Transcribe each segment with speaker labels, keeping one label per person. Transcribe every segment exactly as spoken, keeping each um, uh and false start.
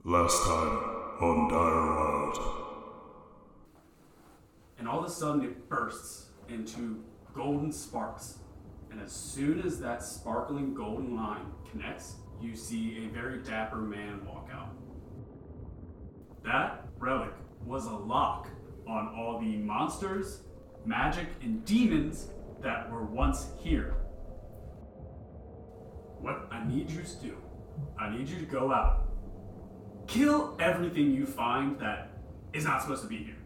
Speaker 1: Last time on Dire Wild.
Speaker 2: And all of a sudden it bursts into golden sparks. And as soon as that sparkling golden line connects, you see a very dapper man walk out. That relic was a lock on all the monsters, magic, and demons that were once here. What I need you to do, I need you to go out, kill everything you find that is not supposed to be here.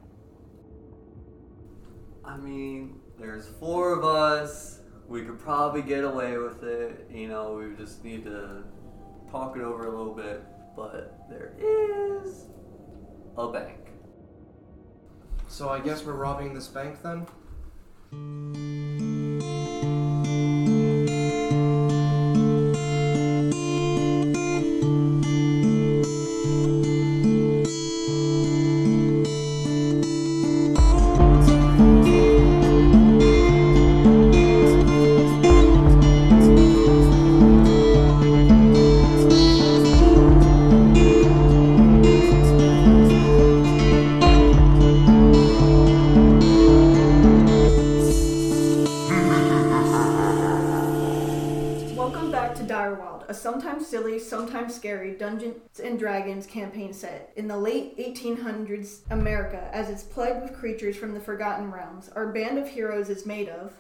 Speaker 3: I mean, there's four of us. We could probably get away with it. You know, we just need to talk it over a little bit. But there is a bank.
Speaker 4: So I guess we're robbing this bank then?
Speaker 5: Sometimes silly, sometimes scary Dungeons and Dragons campaign set in the late eighteen hundreds America as it's plagued with creatures from the Forgotten Realms. Our band of heroes is made of...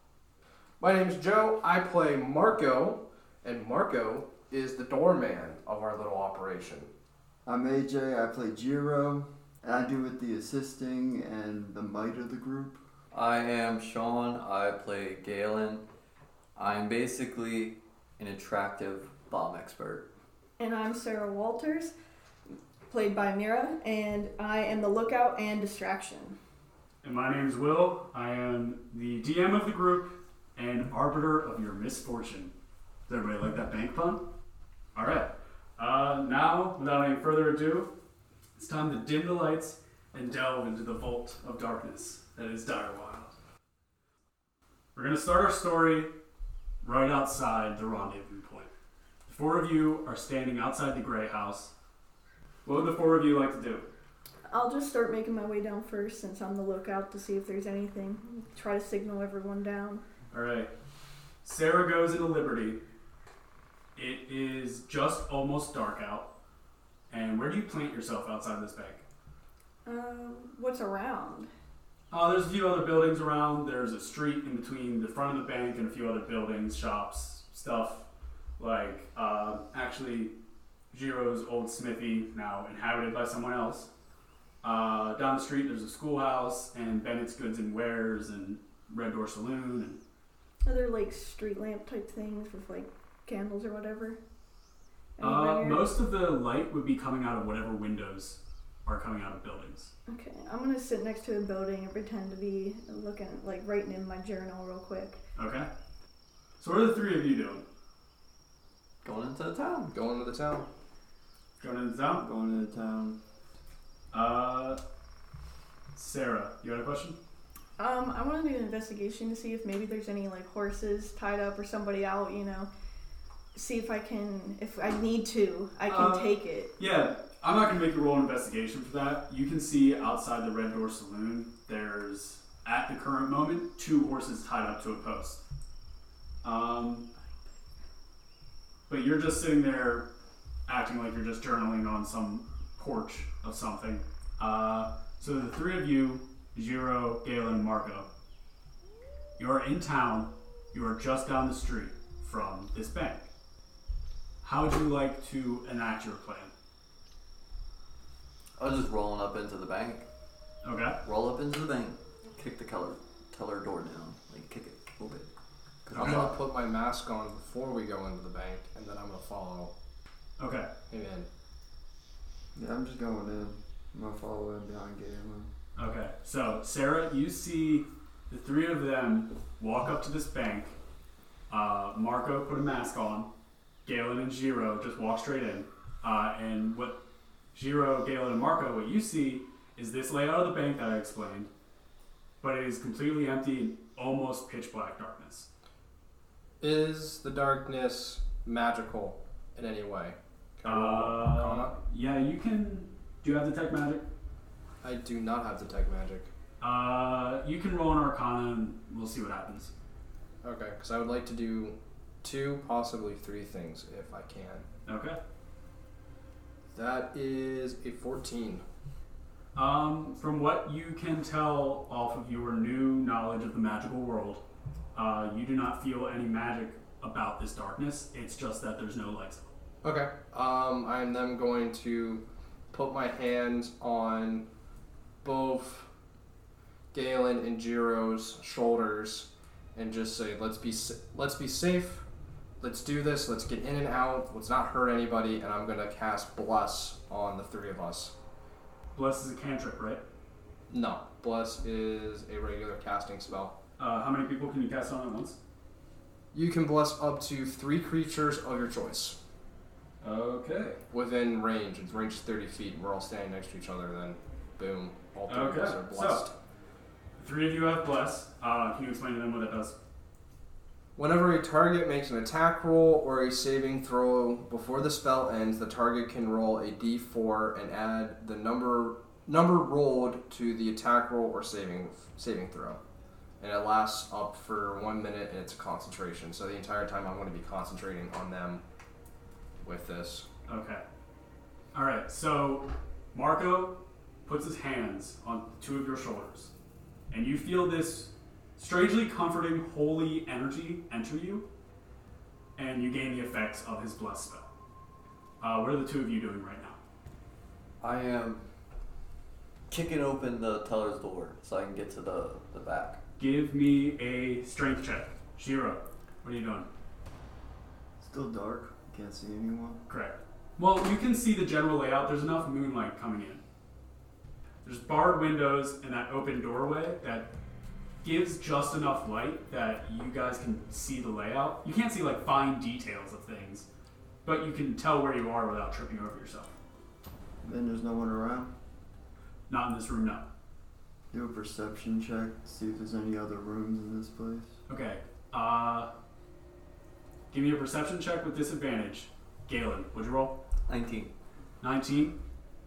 Speaker 4: My name's Joe. I play Marco, and Marco is the doorman of our little operation.
Speaker 6: I'm A J. I play Jiro, and I do with the assisting and the might of the group.
Speaker 3: I am Sean. I play Galen. I'm basically an attractive bomb expert.
Speaker 5: And I'm Sarah Walters, played by Mira, and I am the lookout and distraction.
Speaker 2: And my name is Will. I am the D M of the group and arbiter of your misfortune. Does everybody like that bank pun? All right. Uh, now, without any further ado, it's time to dim the lights and delve into the vault of darkness that is Dire Wild. We're going to start our story right outside the rendezvous point. The four of you are standing outside the Grey House. What would the four of you like to do?
Speaker 5: I'll just start making my way down first since I'm the lookout to see if there's anything. Try to signal everyone down.
Speaker 2: Alright. Sarah goes into Liberty. It is just almost dark out. And where do you plant yourself outside this bank?
Speaker 5: Uh, what's around?
Speaker 2: Uh, there's a few other buildings around. There's a street in between the front of the bank and a few other buildings, shops, stuff. Like, uh, actually, Jiro's old smithy, now inhabited by someone else. Uh, down the street, there's a schoolhouse and Bennett's Goods and Wares and Red Door Saloon. And
Speaker 5: Are there, like, street lamp type things with, like, candles or whatever?
Speaker 2: Uh, most of the light would be coming out of whatever windows are coming out of buildings.
Speaker 5: Okay, I'm gonna sit next to a building and pretend to be looking, like, writing in my journal real quick.
Speaker 2: Okay. So what are the three of you doing?
Speaker 3: Going into the town.
Speaker 4: Going to the town.
Speaker 2: Going into town?
Speaker 6: Going to the town.
Speaker 2: Uh, Sarah, you had a question?
Speaker 5: Um, I want to do an investigation to see if maybe there's any, like, horses tied up or somebody out, you know. See if I can, if I need to, I can
Speaker 2: Uh,
Speaker 5: take it.
Speaker 2: Yeah, I'm not going to make you roll an investigation for that. You can see outside the Red Door Saloon, there's, at the current moment, two horses tied up to a post. Um, but you're just sitting there acting like you're just journaling on some porch of something. Uh, so the three of you, Jiro, Galen, and Marco, you are in town. You are just down the street from this bank. How would you like to enact your plan?
Speaker 3: I was just rolling up into the bank.
Speaker 2: Okay.
Speaker 3: Roll up into the bank. Kick the color, teller door down. Like, kick it a little bit.
Speaker 4: I'm going to put my mask on before we go into the bank, and then I'm going to follow
Speaker 2: Okay.
Speaker 4: him in.
Speaker 6: Yeah, I'm just going in. I'm going to follow in behind Galen.
Speaker 2: Okay. So, Sarah, you see the three of them walk up to this bank. Uh, Marco put a mask on. Galen and Jiro just walk straight in. Uh, and what Jiro, Galen, and Marco, what you see is this layout of the bank that I explained, but it is completely empty and almost pitch black darkness.
Speaker 4: Is the darkness magical in any way? Can I roll
Speaker 2: Uh,
Speaker 4: Arcana?
Speaker 2: yeah, you can. Do you have detect magic?
Speaker 4: I do not have detect magic.
Speaker 2: Uh, you can roll an Arcana, and we'll see what happens.
Speaker 4: Okay, because I would like to do two, possibly three things if I can.
Speaker 2: Okay.
Speaker 4: That is a fourteen.
Speaker 2: Um, from what you can tell off of your new knowledge of the magical world, uh, you do not feel any magic about this darkness. It's just that there's no lights.
Speaker 4: Okay. Um, I'm then going to put my hands on both Galen and Jiro's shoulders and just say, "Let's be sa- let's be safe. Let's do this. Let's get in and out. Let's not hurt anybody." And I'm gonna cast Bless on the three of us.
Speaker 2: Bless is a cantrip, right?
Speaker 4: No, Bless is a regular casting spell.
Speaker 2: Uh, how many people can you cast on at once?
Speaker 4: You can bless up to three creatures of your choice
Speaker 2: Okay.
Speaker 4: within range. Its range is thirty feet. We're all standing next to each other. Then, boom, all three
Speaker 2: Okay,
Speaker 4: of us are blessed.
Speaker 2: so three of you have bless. Uh, can you explain to them what it does?
Speaker 4: Whenever a target makes an attack roll or a saving throw before the spell ends, the target can roll a d four and add the number number rolled to the attack roll or saving saving throw. And it lasts up for one minute, and it's a concentration. So the entire time I'm going to be concentrating on them with this.
Speaker 2: Okay. All right. So Marco puts his hands on two of your shoulders, and you feel this strangely comforting, holy energy enter you, and you gain the effects of his bless spell. Uh, what are the two of you doing right now?
Speaker 3: I am kicking open the teller's door so I can get to the, the back.
Speaker 2: Give me a strength check. Shiro, what are you doing?
Speaker 6: Still dark. Can't see anyone.
Speaker 2: Correct. Well, you can see the general layout. There's enough moonlight coming in. There's barred windows and that open doorway that gives just enough light that you guys can see the layout. You can't see like fine details of things, but you can tell where you are without tripping over yourself.
Speaker 6: Then there's no one around.
Speaker 2: Not in this room, no.
Speaker 6: Do a perception check to see if there's any other rooms in this place.
Speaker 2: Okay. Uh, give me a perception check with disadvantage. Galen, what'd you roll?
Speaker 3: nineteen.
Speaker 2: nineteen.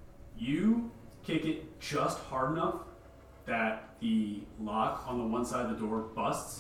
Speaker 2: You kick it just hard enough that the lock on the one side of the door busts.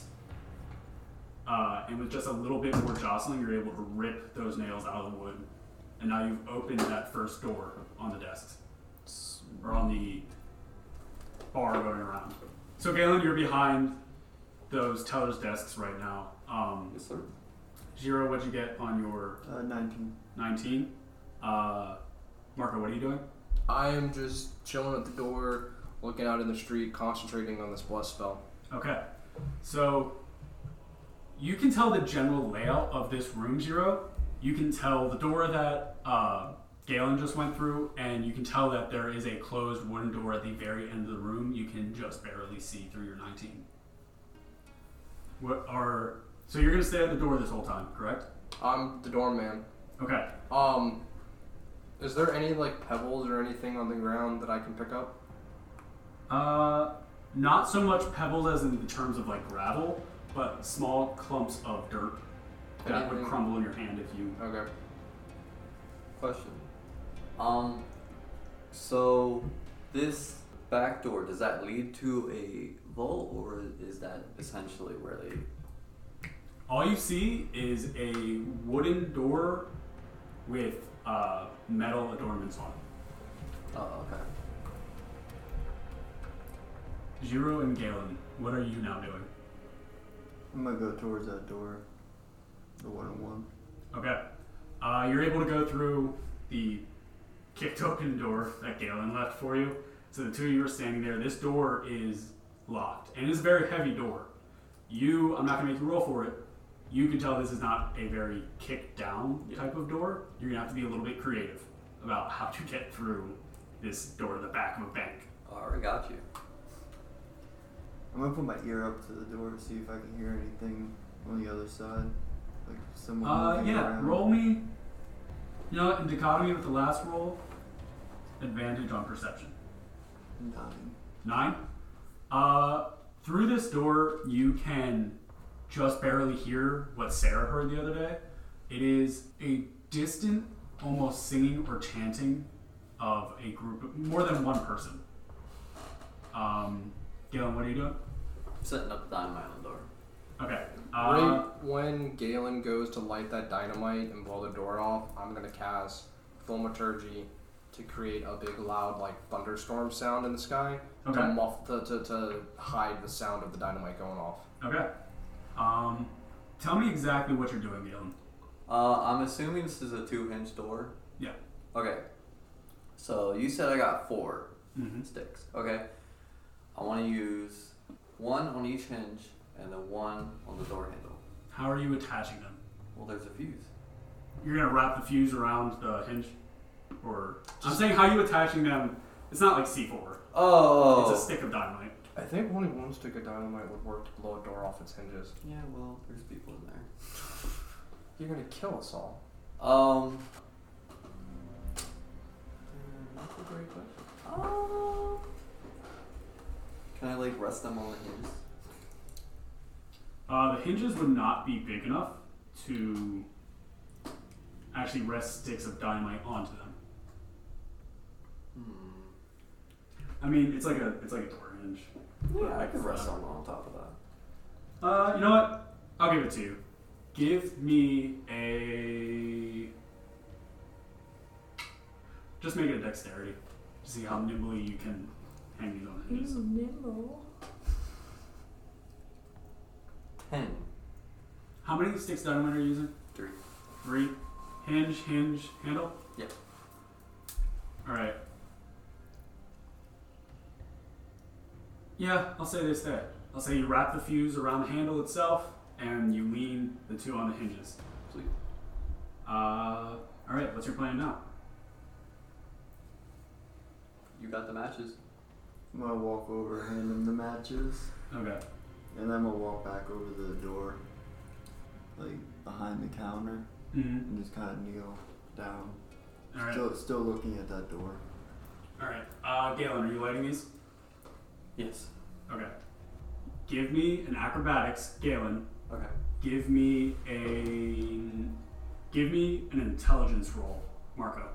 Speaker 2: Uh, and with just a little bit more jostling, you're able to rip those nails out of the wood. And now you've opened that first door on the desks. Or on the bar going around. So Galen, you're behind those teller's desks right now. Um,
Speaker 3: Yes, sir.
Speaker 2: Jiro, what'd you get on your
Speaker 6: Uh, nineteen.
Speaker 2: nineteen? Uh, Marco, what are you doing?
Speaker 4: I am just chilling at the door, looking out in the street, concentrating on this bless spell.
Speaker 2: Okay. So you can tell the general layout of this room, Jiro. You can tell the door that uh, Galen just went through, and you can tell that there is a closed wooden door at the very end of the room. You can just barely see through your nineteen. What are so you're gonna stay at the door this whole time, correct?
Speaker 4: I'm the doorman.
Speaker 2: Okay.
Speaker 4: Um, is there any like pebbles or anything on the ground that I can pick up?
Speaker 2: Uh, not so much pebbles as in the terms of like gravel, but small clumps of dirt that would
Speaker 4: Anything-
Speaker 2: crumble in your hand if you.
Speaker 4: Okay.
Speaker 3: Question. Um, so this back door, does that lead to a vault, or is that essentially where they...
Speaker 2: All you see is a wooden door with uh, metal adornments on it.
Speaker 3: Oh, okay.
Speaker 2: Jiro and Galen, what are you now doing?
Speaker 6: I'm gonna go towards that door. The one on one.
Speaker 2: Okay. Uh, you're able to go through the kicked open door that Galen left for you. So the two of you are standing there. This door is locked, and it's a very heavy door. You, I'm not going to make you roll for it. You can tell this is not a very kick down type of door. You're going to have to be a little bit creative about how to get through this door to the back of a bank.
Speaker 3: Alright, got you.
Speaker 6: I'm gonna put my ear up to the door to see if I can hear anything on the other side. Like someone
Speaker 2: Uh,
Speaker 6: moving
Speaker 2: yeah,
Speaker 6: around.
Speaker 2: roll me. You know what? In dichotomy with the last roll, advantage on perception.
Speaker 6: Nine.
Speaker 2: Nine. Uh, through this door, you can just barely hear what Sarah heard the other day. It is a distant, almost singing or chanting of a group of more than one person. Um, Galen, what are you doing?
Speaker 3: Setting up the dynamite on the door.
Speaker 2: Okay.
Speaker 4: Right
Speaker 2: Uh,
Speaker 4: when Galen goes to light that dynamite and blow the door off, I'm gonna cast Thaumaturgy to create a big, loud, like thunderstorm sound in the sky
Speaker 2: Okay.
Speaker 4: to muff to, to to hide the sound of the dynamite going off.
Speaker 2: okay. Um, tell me exactly what you're doing, Galen.
Speaker 3: Uh, I'm assuming this is a two-hinge door.
Speaker 2: Yeah.
Speaker 3: Okay. So you said I got four
Speaker 2: Mm-hmm.
Speaker 3: sticks. Okay. I want to use one on each hinge and then one on the door handle.
Speaker 2: How are you attaching them?
Speaker 3: Well, there's a fuse.
Speaker 2: You're gonna wrap the fuse around the hinge, or I'm saying how you attaching them. It's not like C four.
Speaker 3: Oh.
Speaker 2: It's a stick of dynamite.
Speaker 4: I think only one stick of dynamite would work to blow a door off its hinges.
Speaker 3: Yeah. Well, there's people in there.
Speaker 4: You're gonna kill us all.
Speaker 3: Um.
Speaker 4: That's a great question.
Speaker 3: Uh, can I like rest them on the hinges?
Speaker 2: Uh, the hinges would not be big enough to actually rest sticks of dynamite onto them.
Speaker 3: Hmm.
Speaker 2: I mean, it's like a it's like a door hinge.
Speaker 3: Yeah, I could rest someone on top of that.
Speaker 2: Uh, you know what? I'll give it to you. Give me a. Just make it a dexterity to see how nimbly you can hang these on the hinges.
Speaker 5: nimble.
Speaker 3: Ten.
Speaker 2: How many sticks of dynamite are you using?
Speaker 3: Three.
Speaker 2: Three. Hinge, hinge, handle?
Speaker 3: Yep.
Speaker 2: Alright. Yeah, I'll say they stay. I'll say you wrap the fuse around the handle itself and you lean the two on the hinges.
Speaker 3: Sweet.
Speaker 2: Uh, alright, what's your plan now?
Speaker 3: You got the matches.
Speaker 6: I'm gonna walk over, hand him the matches,
Speaker 2: Okay.
Speaker 6: and then I'm gonna walk back over to the door, like behind the counter,
Speaker 2: Mm-hmm.
Speaker 6: and just kind of kneel down,
Speaker 2: Alright.
Speaker 6: still still looking at that door.
Speaker 2: Alright. Uh, Galen, are you lighting these?
Speaker 3: Yes.
Speaker 2: Okay. Give me an acrobatics, Galen.
Speaker 3: Okay.
Speaker 2: Give me a. Give me an intelligence roll, Marco.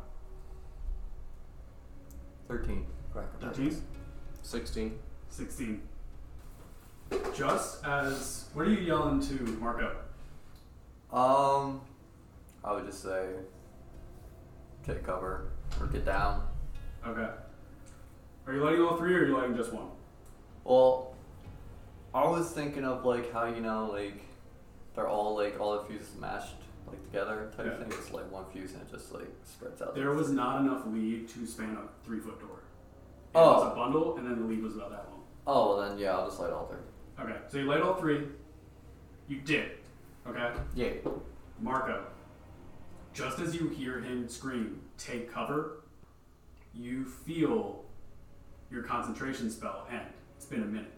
Speaker 3: Thirteen.
Speaker 2: thirteen?
Speaker 4: Sixteen.
Speaker 2: sixteen. Just as. What are you yelling to Marco?
Speaker 3: Um, I would just say, take cover or get down.
Speaker 2: Okay. Are you lighting all three or are you lighting just one?
Speaker 3: Well, I was thinking of like how you know like they're all like all the fuses mashed like together type
Speaker 2: Yeah.
Speaker 3: thing. It's like one fuse and it just like spreads out.
Speaker 2: There was not enough lead to span a three foot door. It
Speaker 3: Oh.
Speaker 2: was a bundle and then the lead was about that long.
Speaker 3: Oh, well then yeah, I'll just light all three.
Speaker 2: Okay, so you light all three. You did. Okay?
Speaker 3: Yeah.
Speaker 2: Marco, just as you hear him scream, take cover, you feel your concentration spell end. It's been a minute.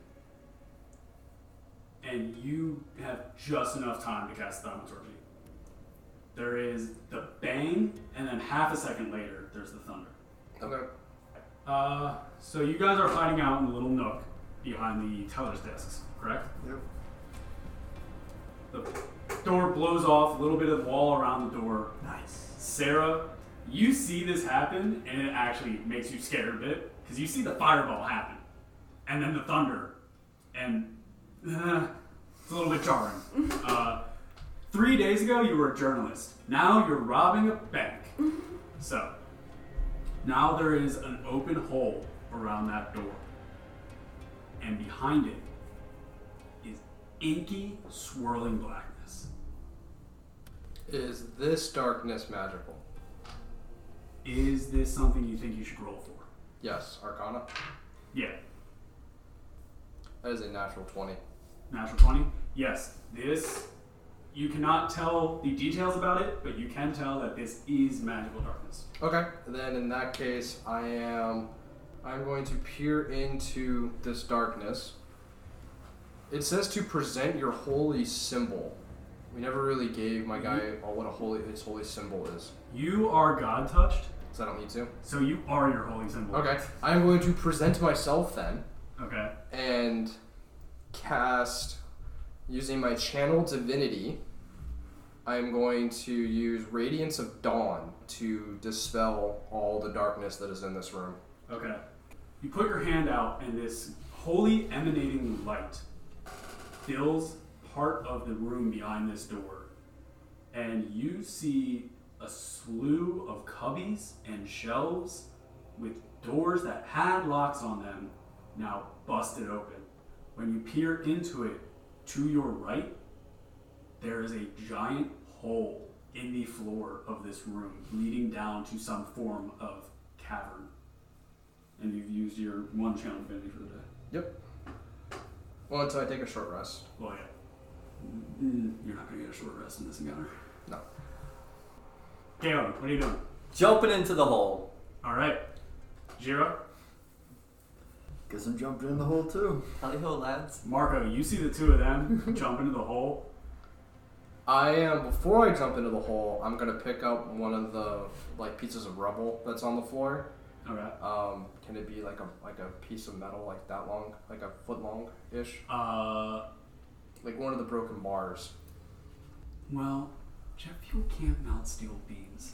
Speaker 2: And you have just enough time to cast Thaumaturgy. There is the bang, and then half a second later, there's the thunder.
Speaker 4: Okay.
Speaker 2: Uh, so you guys are hiding out in the little nook behind the teller's desks, correct?
Speaker 6: Yep.
Speaker 2: The door blows off, a little bit of wall around the door.
Speaker 3: Nice.
Speaker 2: Sarah, you see this happen, and it actually makes you scared a bit, because you see the fireball happen, and then the thunder, and uh, it's a little bit jarring. Uh, three days ago, you were a journalist. Now you're robbing a bank. So, now there is an open hole around that door, and behind it is inky, swirling blackness.
Speaker 4: Is this darkness magical?
Speaker 2: Is this something you think you should roll for?
Speaker 4: Yes. Arcana.
Speaker 2: Yeah.
Speaker 4: That is a natural twenty.
Speaker 2: Natural twenty? Yes. This, you cannot tell the details about it, but you can tell that this is magical darkness.
Speaker 4: Okay. Then in that case, I am. I'm going to peer into this darkness. It says to present your holy symbol. We never really gave my guy what a holy his holy symbol is.
Speaker 2: You are God touched,
Speaker 4: So I don't need to.
Speaker 2: so you are your holy symbol.
Speaker 4: Okay. I'm going to present myself then
Speaker 2: Okay.
Speaker 4: and cast using my channel divinity. I'm going to use Radiance of Dawn to dispel all the darkness that is in this room.
Speaker 2: Okay. You put your hand out, and this holy emanating light fills part of the room behind this door. And you see a slew of cubbies and shelves with doors that had locks on them now busted open. When you peer into it, to your right, there is a giant hole in the floor of this room leading down to some form of cavern. And you've used your one channel divinity for the day.
Speaker 4: Yep. Well, until I take a short rest.
Speaker 2: Well, yeah. Mm, You're not going to get a short rest in this encounter.
Speaker 4: No.
Speaker 2: Galen, what are you doing?
Speaker 3: Jumping into the hole.
Speaker 2: All right. Jiro,
Speaker 6: Guess I'm jumping in the hole too.
Speaker 3: Tally ho, lads.
Speaker 2: Marco, you see the two of them jump into the hole.
Speaker 4: I am, before I jump into the hole, I'm going to pick up one of the like pieces of rubble that's on the floor.
Speaker 2: Okay.
Speaker 4: Um, can it be like a like a piece of metal like that long, like a foot long ish?
Speaker 2: Uh,
Speaker 4: Like one of the broken bars.
Speaker 2: well, jet fuel can't melt steel beams.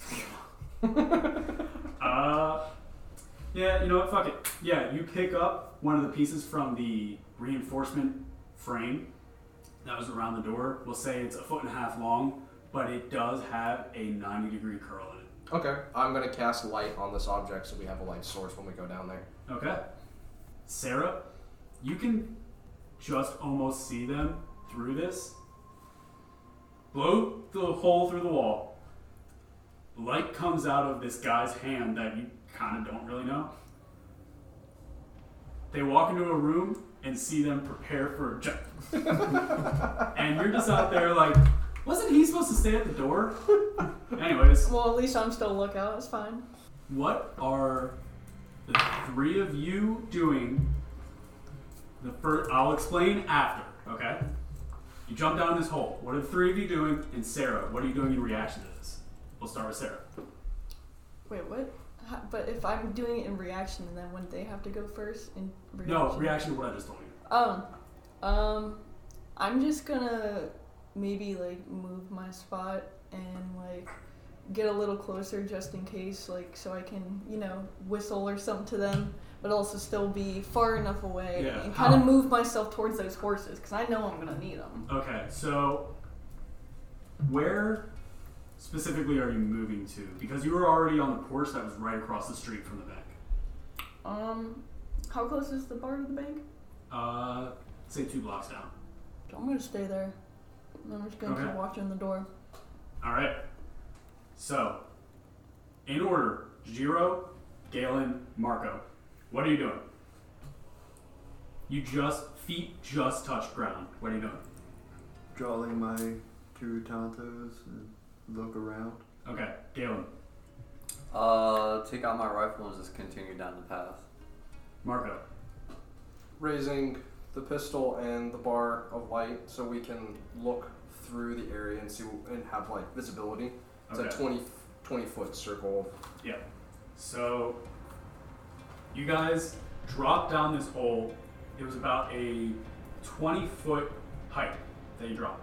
Speaker 2: uh, yeah, you know what? Fuck it. Yeah, you pick up one of the pieces from the reinforcement frame that was around the door. We'll say it's a foot and a half long, but it does have a ninety degree curl in it.
Speaker 4: Okay, I'm going to cast light on this object so we have a light source when we go down there.
Speaker 2: Okay. Sarah, you can just almost see them through this. Blow the hole through the wall. Light comes out of this guy's hand that you kind of don't really know. They walk into a room and see them prepare for a jump. And you're just out there like, wasn't he supposed to stay at the door? Anyways.
Speaker 5: Well, at least I'm still a lookout. It's fine.
Speaker 2: What are the three of you doing? The first, I'll explain after, okay? You jump down this hole. What are the three of you doing? And Sarah, what are you doing in reaction to this? We'll start with Sarah.
Speaker 5: Wait, what? How, but if I'm doing it in reaction, then wouldn't they have to go first in reaction?
Speaker 2: No, reaction to what I just told you.
Speaker 5: Oh, um, I'm just gonna maybe like move my spot and like get a little closer just in case, like so I can, you know, whistle or something to them, but also still be far enough away
Speaker 2: Yeah,
Speaker 5: and kind of
Speaker 2: how-
Speaker 5: move myself towards those horses because I know I'm gonna need them.
Speaker 2: Okay, so where specifically are you moving to? Because you were already on the porch that was right across the street from the bank.
Speaker 5: Um, how close is the bar to the bank?
Speaker 2: Uh, say two blocks down.
Speaker 5: I'm gonna stay there. I'm just gonna
Speaker 2: Okay.
Speaker 5: keep watching the door.
Speaker 2: All right. So, in order, Jiro, Galen, Marco. What are you doing? You just, feet just touched ground. What are you doing?
Speaker 6: Drawing my two Tontos and look around.
Speaker 2: Okay, Galen,
Speaker 3: Uh, take out my rifle and just continue down the path.
Speaker 2: Marco.
Speaker 4: Raising the pistol and the bar of light so we can look through the area and see and have like visibility. It's
Speaker 2: Okay.
Speaker 4: a twenty, twenty foot circle.
Speaker 2: Yeah. So, you guys dropped down this hole. It was about a twenty foot height that you dropped.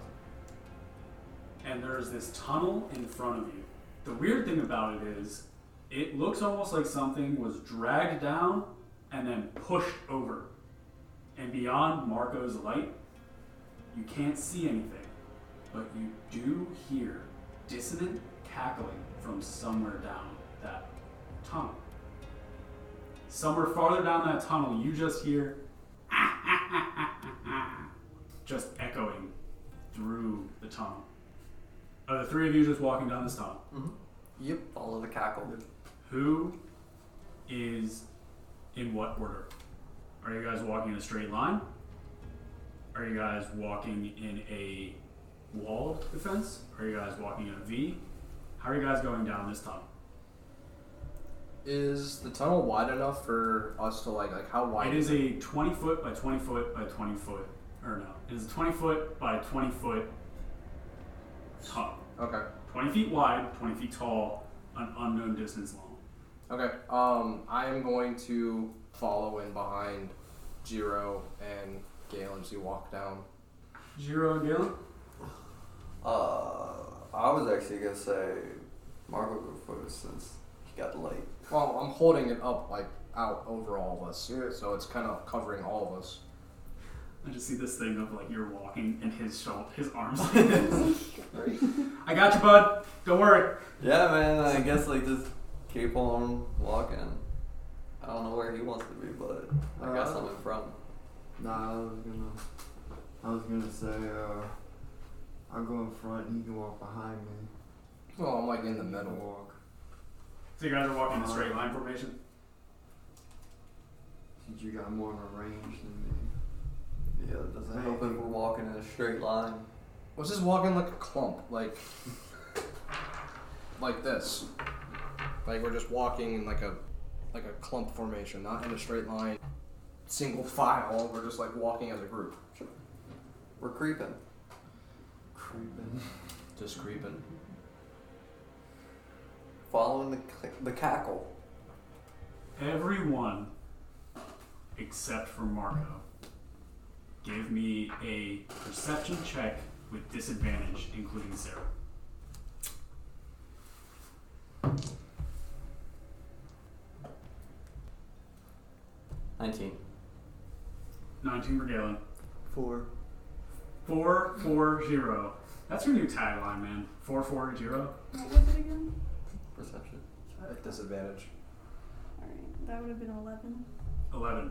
Speaker 2: And there's this tunnel in front of you. The weird thing about it is, it looks almost like something was dragged down and then pushed over. And beyond Marco's light, you can't see anything, but you do hear dissonant cackling from somewhere down that tunnel. Somewhere farther down that tunnel, you just hear just echoing through the tunnel. Are the three of you just walking down this tunnel?
Speaker 3: Mm-hmm.
Speaker 4: Yep.
Speaker 3: Follow the cackle.
Speaker 2: Who is in what order? Are you guys walking in a straight line? Are you guys walking in a wall defense? Are you guys walking in a V? How are you guys going down this tunnel?
Speaker 4: Is the tunnel wide enough for us to like like how wide?
Speaker 2: It is a twenty foot by twenty foot by twenty foot, or no, it is a twenty foot by twenty foot tunnel.
Speaker 4: Okay.
Speaker 2: twenty feet wide, twenty feet tall, an unknown distance long.
Speaker 4: Okay. Um, I am going to follow in behind Jiro and Galen as you walk down.
Speaker 2: Jiro and Galen?
Speaker 3: Uh, I was actually gonna say Marco go first since he got the light.
Speaker 4: Well, I'm holding it up like out over all of us, so it's kind of covering all of us.
Speaker 2: I just see this thing of like you're walking and his shoulder, his arms like this. I got you, bud. Don't worry.
Speaker 3: Yeah, man. I guess like just keep on walking. I don't know where he wants to be, but I guess
Speaker 6: Uh,
Speaker 3: I'm in front.
Speaker 6: Nah, I was gonna. I was gonna say, uh, I'll go in front and he can walk behind me.
Speaker 4: Well, I'm like in the
Speaker 6: I'll
Speaker 4: middle.
Speaker 6: walk.
Speaker 2: So you guys are walking in a straight line formation.
Speaker 6: Since you got more of a range than me.
Speaker 3: Yeah, it doesn't help if we're walking in a straight line.
Speaker 4: Let's just walk in like a clump, like like this. Like we're just walking in like a like a clump formation, not in a straight line, single file. We're just like walking as a group,
Speaker 3: We're creeping.
Speaker 6: Creeping.
Speaker 4: just creeping.
Speaker 3: Following the c- the cackle.
Speaker 2: Everyone except for Marco, give me a perception check with disadvantage, including Sarah.
Speaker 3: Nineteen.
Speaker 2: nineteen for Galen.
Speaker 6: Four.
Speaker 2: Four, four, zero. That's your new tagline, man. Four, four, zero.
Speaker 5: What was it again?
Speaker 3: Perception.
Speaker 4: At disadvantage.
Speaker 5: Alright, that would have been eleven.
Speaker 2: Eleven.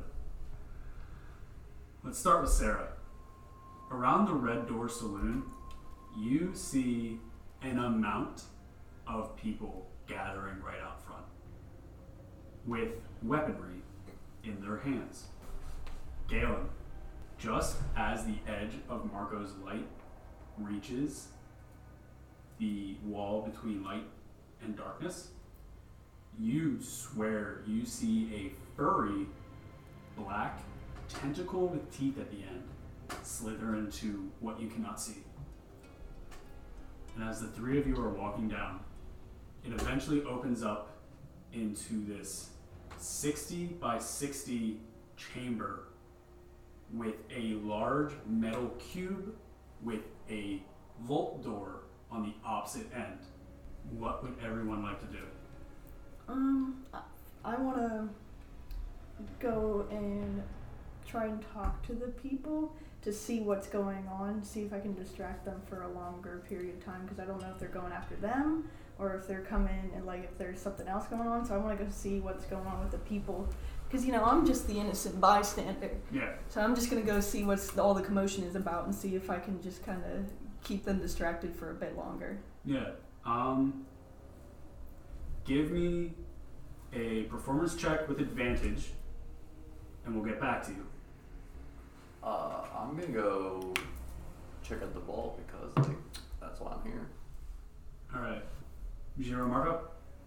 Speaker 2: Let's start with Sarah. Around the Red Door Saloon, you see an amount of people gathering right out front with weaponry in their hands. Galen, just as the edge of Marco's light reaches the wall between light and darkness, you swear you see a furry black tentacle with teeth at the end slither into what you cannot see. And as the three of you are walking down, it eventually opens up into this sixty by sixty chamber with a large metal cube with a vault door on the opposite end. What would everyone like to do?
Speaker 5: Um, I, I want to go and try and talk to the people to see what's going on, see if I can distract them for a longer period of time, because I don't know if they're going after them or if they're coming and like if there's something else going on. So I want to go see what's going on with the people, because you know I'm just the innocent bystander.
Speaker 2: Yeah.
Speaker 5: So I'm just gonna go see what's all the commotion is about and see if I can just kind of keep them distracted for a bit longer.
Speaker 2: Yeah. Um, give me a performance check with advantage, and we'll get back to you.
Speaker 3: Uh, I'm gonna go check out the vault because like that's why I'm here.
Speaker 2: All right. Jiro, Marco?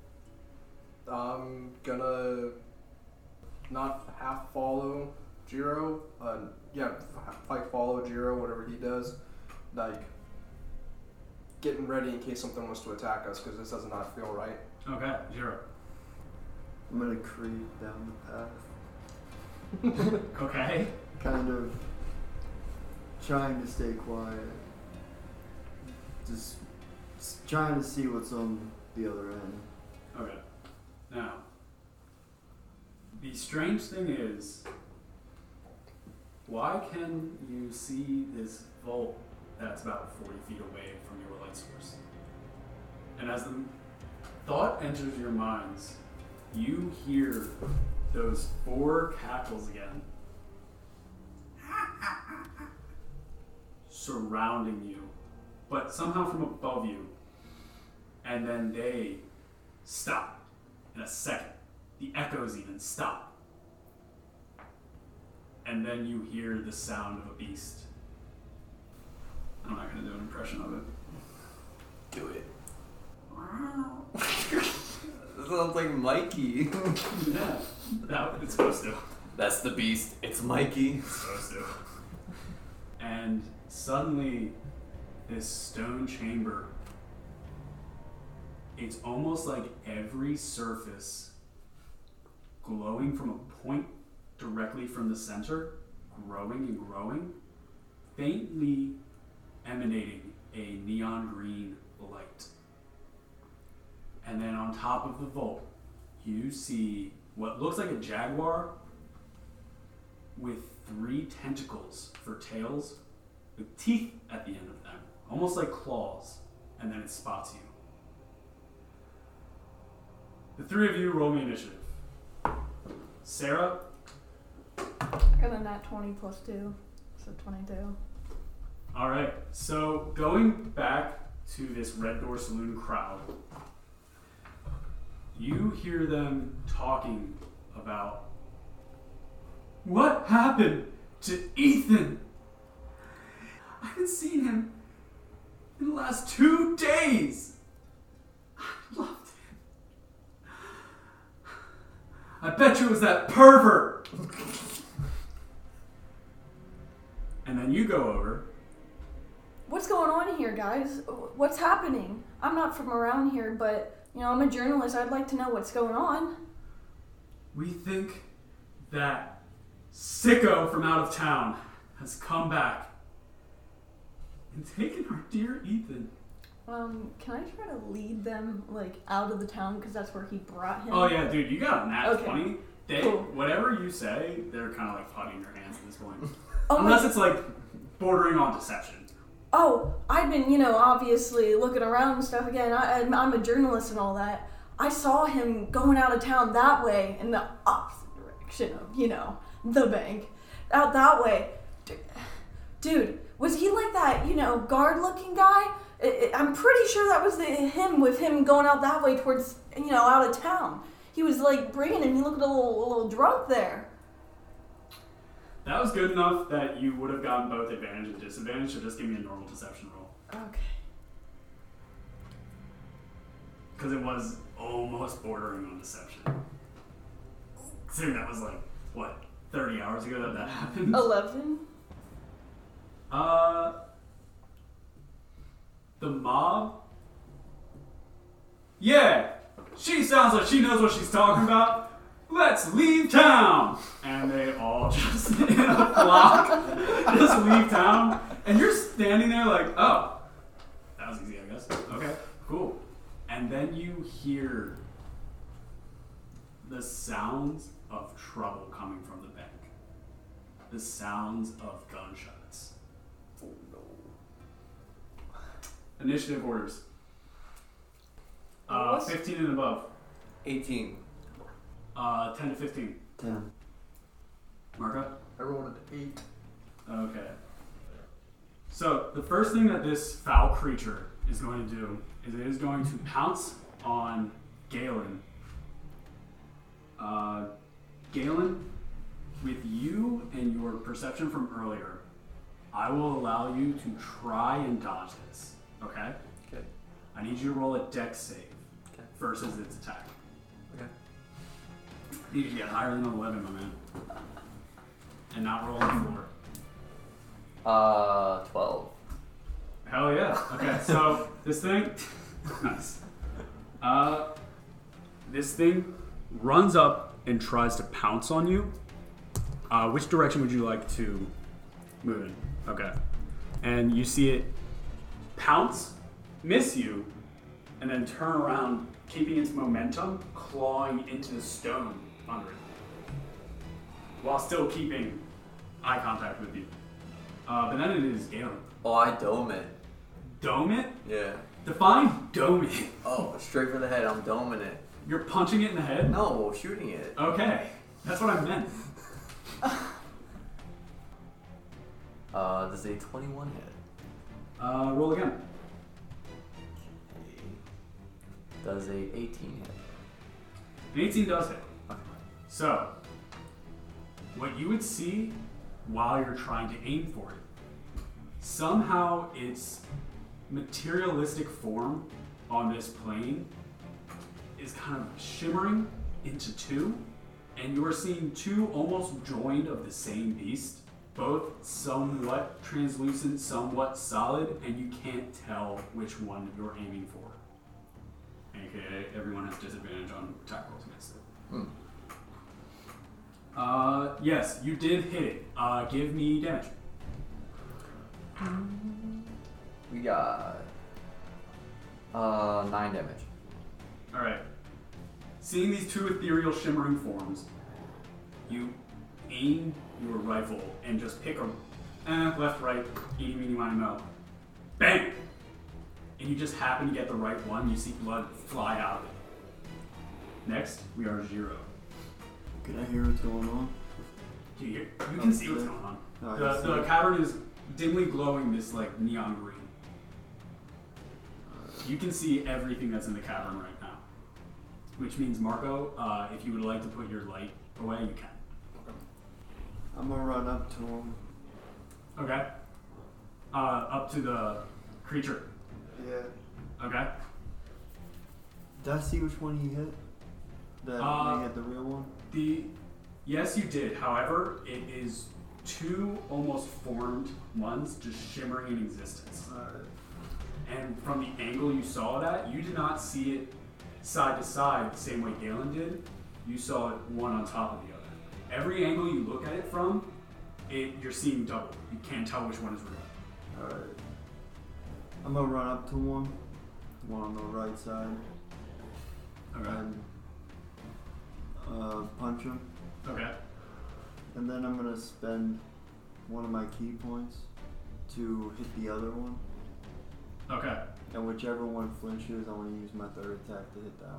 Speaker 4: I'm gonna not half follow Jiro. Uh, yeah, f- like follow Jiro, whatever he does. Like getting ready in case something was to attack us, because this does not feel right.
Speaker 2: Okay, Jiro.
Speaker 6: I'm gonna creep down the path.
Speaker 2: Okay.
Speaker 6: Kind of trying to stay quiet. Just s- trying to see what's on the other end.
Speaker 2: Okay. Now, the strange thing is, why can you see this vault that's about forty feet away from your light source? And as the thought enters your minds, you hear those four cackles again surrounding you, but somehow from above you. And then they stop in a second. The echoes even stop. And then you hear the sound of a beast. I'm not going to do an impression of it.
Speaker 3: Do it. This sounds like Mikey.
Speaker 2: Yeah, that, it's supposed to.
Speaker 3: That's the beast. It's Mikey.
Speaker 2: It's supposed to. And suddenly, this stone chamber, it's almost like every surface glowing from a point directly from the center, growing and growing, faintly emanating a neon green light. And then on top of the vault, you see what looks like a jaguar with three tentacles for tails, with teeth at the end of them, almost like claws, and then it spots you. The three of you roll me initiative. Sarah?
Speaker 5: And then that twenty plus two, so twenty-two.
Speaker 2: Alright, so going back to this Red Door Saloon crowd, you hear them talking about what happened to Ethan. I haven't seen him in the last two days. I loved him. I bet you it was that pervert. And then you go over.
Speaker 5: What's going on here, guys? What's happening? I'm not from around here, but, you know, I'm a journalist. I'd like to know what's going on.
Speaker 2: We think that sicko from out of town has come back and taken our dear Ethan.
Speaker 5: Um, can I try to lead them, like, out of the town, because that's where he brought him?
Speaker 2: Oh yeah, dude, you got a nat
Speaker 5: Okay.
Speaker 2: twenty. They,
Speaker 5: Cool.
Speaker 2: whatever you say, they're kind of like putting their hands at this point.
Speaker 5: Oh,
Speaker 2: Unless
Speaker 5: my-
Speaker 2: it's like bordering on deception.
Speaker 5: Oh, I've been, you know, obviously looking around and stuff again. I, I'm I'm a journalist and all that. I saw him going out of town that way in the opposite direction of, you know, the bank. Out that way. D- Dude, was he like that, you know, guard-looking guy? I, I- I'm pretty sure that was the, him with him going out that way towards, you know, out of town. He was, like, bringing him. He looked a little, a little drunk there.
Speaker 2: That was good enough that you would have gotten both advantage and disadvantage, so just give me a normal deception roll.
Speaker 5: Okay.
Speaker 2: Because it was almost bordering on deception. Considering that was like, what, thirty hours ago that that happened?
Speaker 5: eleven?
Speaker 2: Uh, the mob? Yeah, she sounds like she knows what she's talking about. Let's leave town! And they all just in a flock just leave town. And you're standing there like, oh, that was easy, I guess. Okay, cool. And then you hear the sounds of trouble coming from the bank. The sounds of gunshots.
Speaker 3: Oh no.
Speaker 2: Initiative orders. Uh,
Speaker 5: What's-
Speaker 2: fifteen and above.
Speaker 3: eighteen.
Speaker 2: Uh, ten to fifteen.
Speaker 6: Ten.
Speaker 2: Marco?
Speaker 4: I rolled an eight.
Speaker 2: Okay. So, the first thing that this foul creature is going to do is it is going to pounce on Galen. Uh, Galen, with you and your perception from earlier, I will allow you to try and dodge this. Okay?
Speaker 3: Okay.
Speaker 2: I need you to roll a dex save
Speaker 3: Okay.
Speaker 2: versus its attack.
Speaker 3: Okay.
Speaker 2: I need you to get higher than eleven, my man. And not roll a four.
Speaker 3: Uh, twelve.
Speaker 2: Hell yeah. Okay, so this thing, nice. Uh, this thing runs up and tries to pounce on you. Uh, which direction would you like to move in? Okay. And you see it pounce, miss you, and then turn around, keeping its momentum, clawing into the stone under it, while still keeping eye contact with you. Uh, but then it is Galen.
Speaker 3: Oh, I dome it.
Speaker 2: Dome it?
Speaker 3: Yeah.
Speaker 2: Define dome it.
Speaker 3: Oh, straight for the head. I'm doming it.
Speaker 2: You're punching it in the head?
Speaker 3: No, shooting it.
Speaker 2: Okay. That's what I meant.
Speaker 3: Uh, does a twenty-one hit?
Speaker 2: Uh, roll again.
Speaker 3: Does a eighteen hit?
Speaker 2: An eighteen does hit. So, what you would see while you're trying to aim for it, somehow its materialistic form on this plane is kind of shimmering into two, and you are seeing two almost joined of the same beast, both somewhat translucent, somewhat solid, and you can't tell which one you're aiming for. A K A everyone has disadvantage on attack rolls against it.
Speaker 4: Hmm.
Speaker 2: Uh, yes, you did hit it. Uh, give me damage.
Speaker 3: We got uh nine damage.
Speaker 2: All right. Seeing these two ethereal shimmering forms, you aim your rifle and just pick a eh, left, right, eeny, meeny, miny, mo. Bang! And you just happen to get the right one. You see blood fly out of it. Next, we are Zero.
Speaker 6: Can I hear what's going on?
Speaker 2: Do you hear? You can see what's going on.
Speaker 6: No, I
Speaker 2: The,
Speaker 6: can see
Speaker 2: the
Speaker 6: it.
Speaker 2: cavern is dimly glowing this like neon green. You can see everything that's in the cavern right now. Which means, Marco, uh, if you would like to put your light away, you can.
Speaker 6: I'm gonna run up to him.
Speaker 2: Okay. Uh, up to the creature.
Speaker 6: Yeah.
Speaker 2: Okay.
Speaker 6: Did I see which one he hit? That
Speaker 2: Uh,
Speaker 6: they hit the real one?
Speaker 2: The yes, you did. However, it is two almost formed ones just shimmering in existence.
Speaker 6: Alright.
Speaker 2: And from the angle you saw that, you did not see it side to side the same way Galen did. You saw it one on top of the other. Every angle you look at it from, it you're seeing double. You can't tell which one is real.
Speaker 6: Alright. I'm gonna run up to one. One on the right side.
Speaker 2: Okay.
Speaker 6: And uh, punch him.
Speaker 2: Okay.
Speaker 6: And then I'm gonna spend one of my key points to hit the other one.
Speaker 2: Okay.
Speaker 6: And whichever one flinches, I want to use my third attack to hit that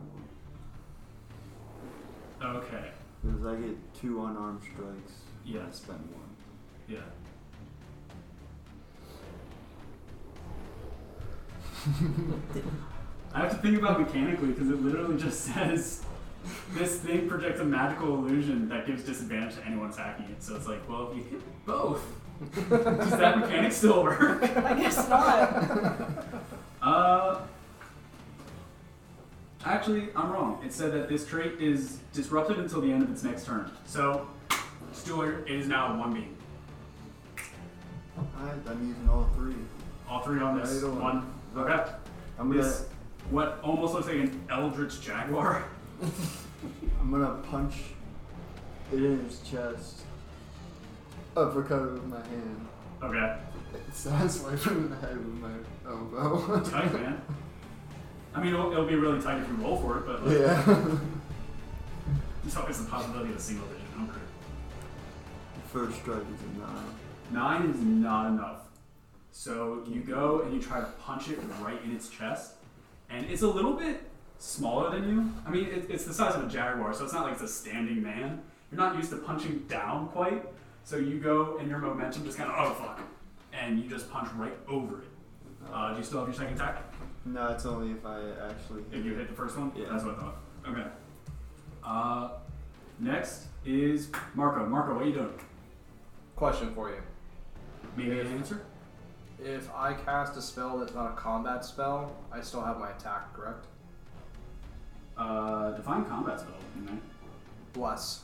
Speaker 6: one.
Speaker 2: Okay.
Speaker 6: Because I get two unarmed strikes.
Speaker 2: Yeah.
Speaker 6: I spend one.
Speaker 2: Yeah. I have to think about mechanically because it literally just says this thing projects a magical illusion that gives disadvantage to anyone attacking it. So it's like, well, if you hit both, does that mechanic still work?
Speaker 5: I guess not.
Speaker 2: Uh, actually, I'm wrong. It said that this trait is disrupted until the end of its next turn. So, Stuart, it is now one being.
Speaker 6: Alright, I'm using all three.
Speaker 2: All three on this
Speaker 6: Right on.
Speaker 2: one. Okay.
Speaker 6: I'm gonna,
Speaker 2: This, what almost looks like an eldritch jaguar.
Speaker 6: I'm gonna punch it in his chest. Uppercut it with my hand.
Speaker 2: Okay.
Speaker 6: Sideswipe him in the head with my elbow.
Speaker 2: Tight, man. I mean, it'll, it'll be really tight if you roll for it, but like,
Speaker 6: Yeah.
Speaker 2: there's always the possibility of a single digit number.
Speaker 6: First strike is a nine.
Speaker 2: Nine is not enough. So you go and you try to punch it right in its chest, and it's a little bit smaller than you. I mean, it, it's the size of a jaguar, so it's not like it's a standing man. You're not used to punching down quite, so you go and your momentum just kind of, oh fuck, and you just punch right over it. Uh, do you still have your second attack?
Speaker 6: No, it's only if I actually hit
Speaker 2: If you
Speaker 6: it.
Speaker 2: hit the first one?
Speaker 6: Yeah.
Speaker 2: That's what I thought. Okay. Uh, next is Marco. Marco, what are you doing?
Speaker 4: Question for you.
Speaker 2: Maybe an answer?
Speaker 4: If I cast a spell that's not a combat spell, I still have my attack, correct?
Speaker 2: Uh, define combat spell, you know?
Speaker 4: Bless.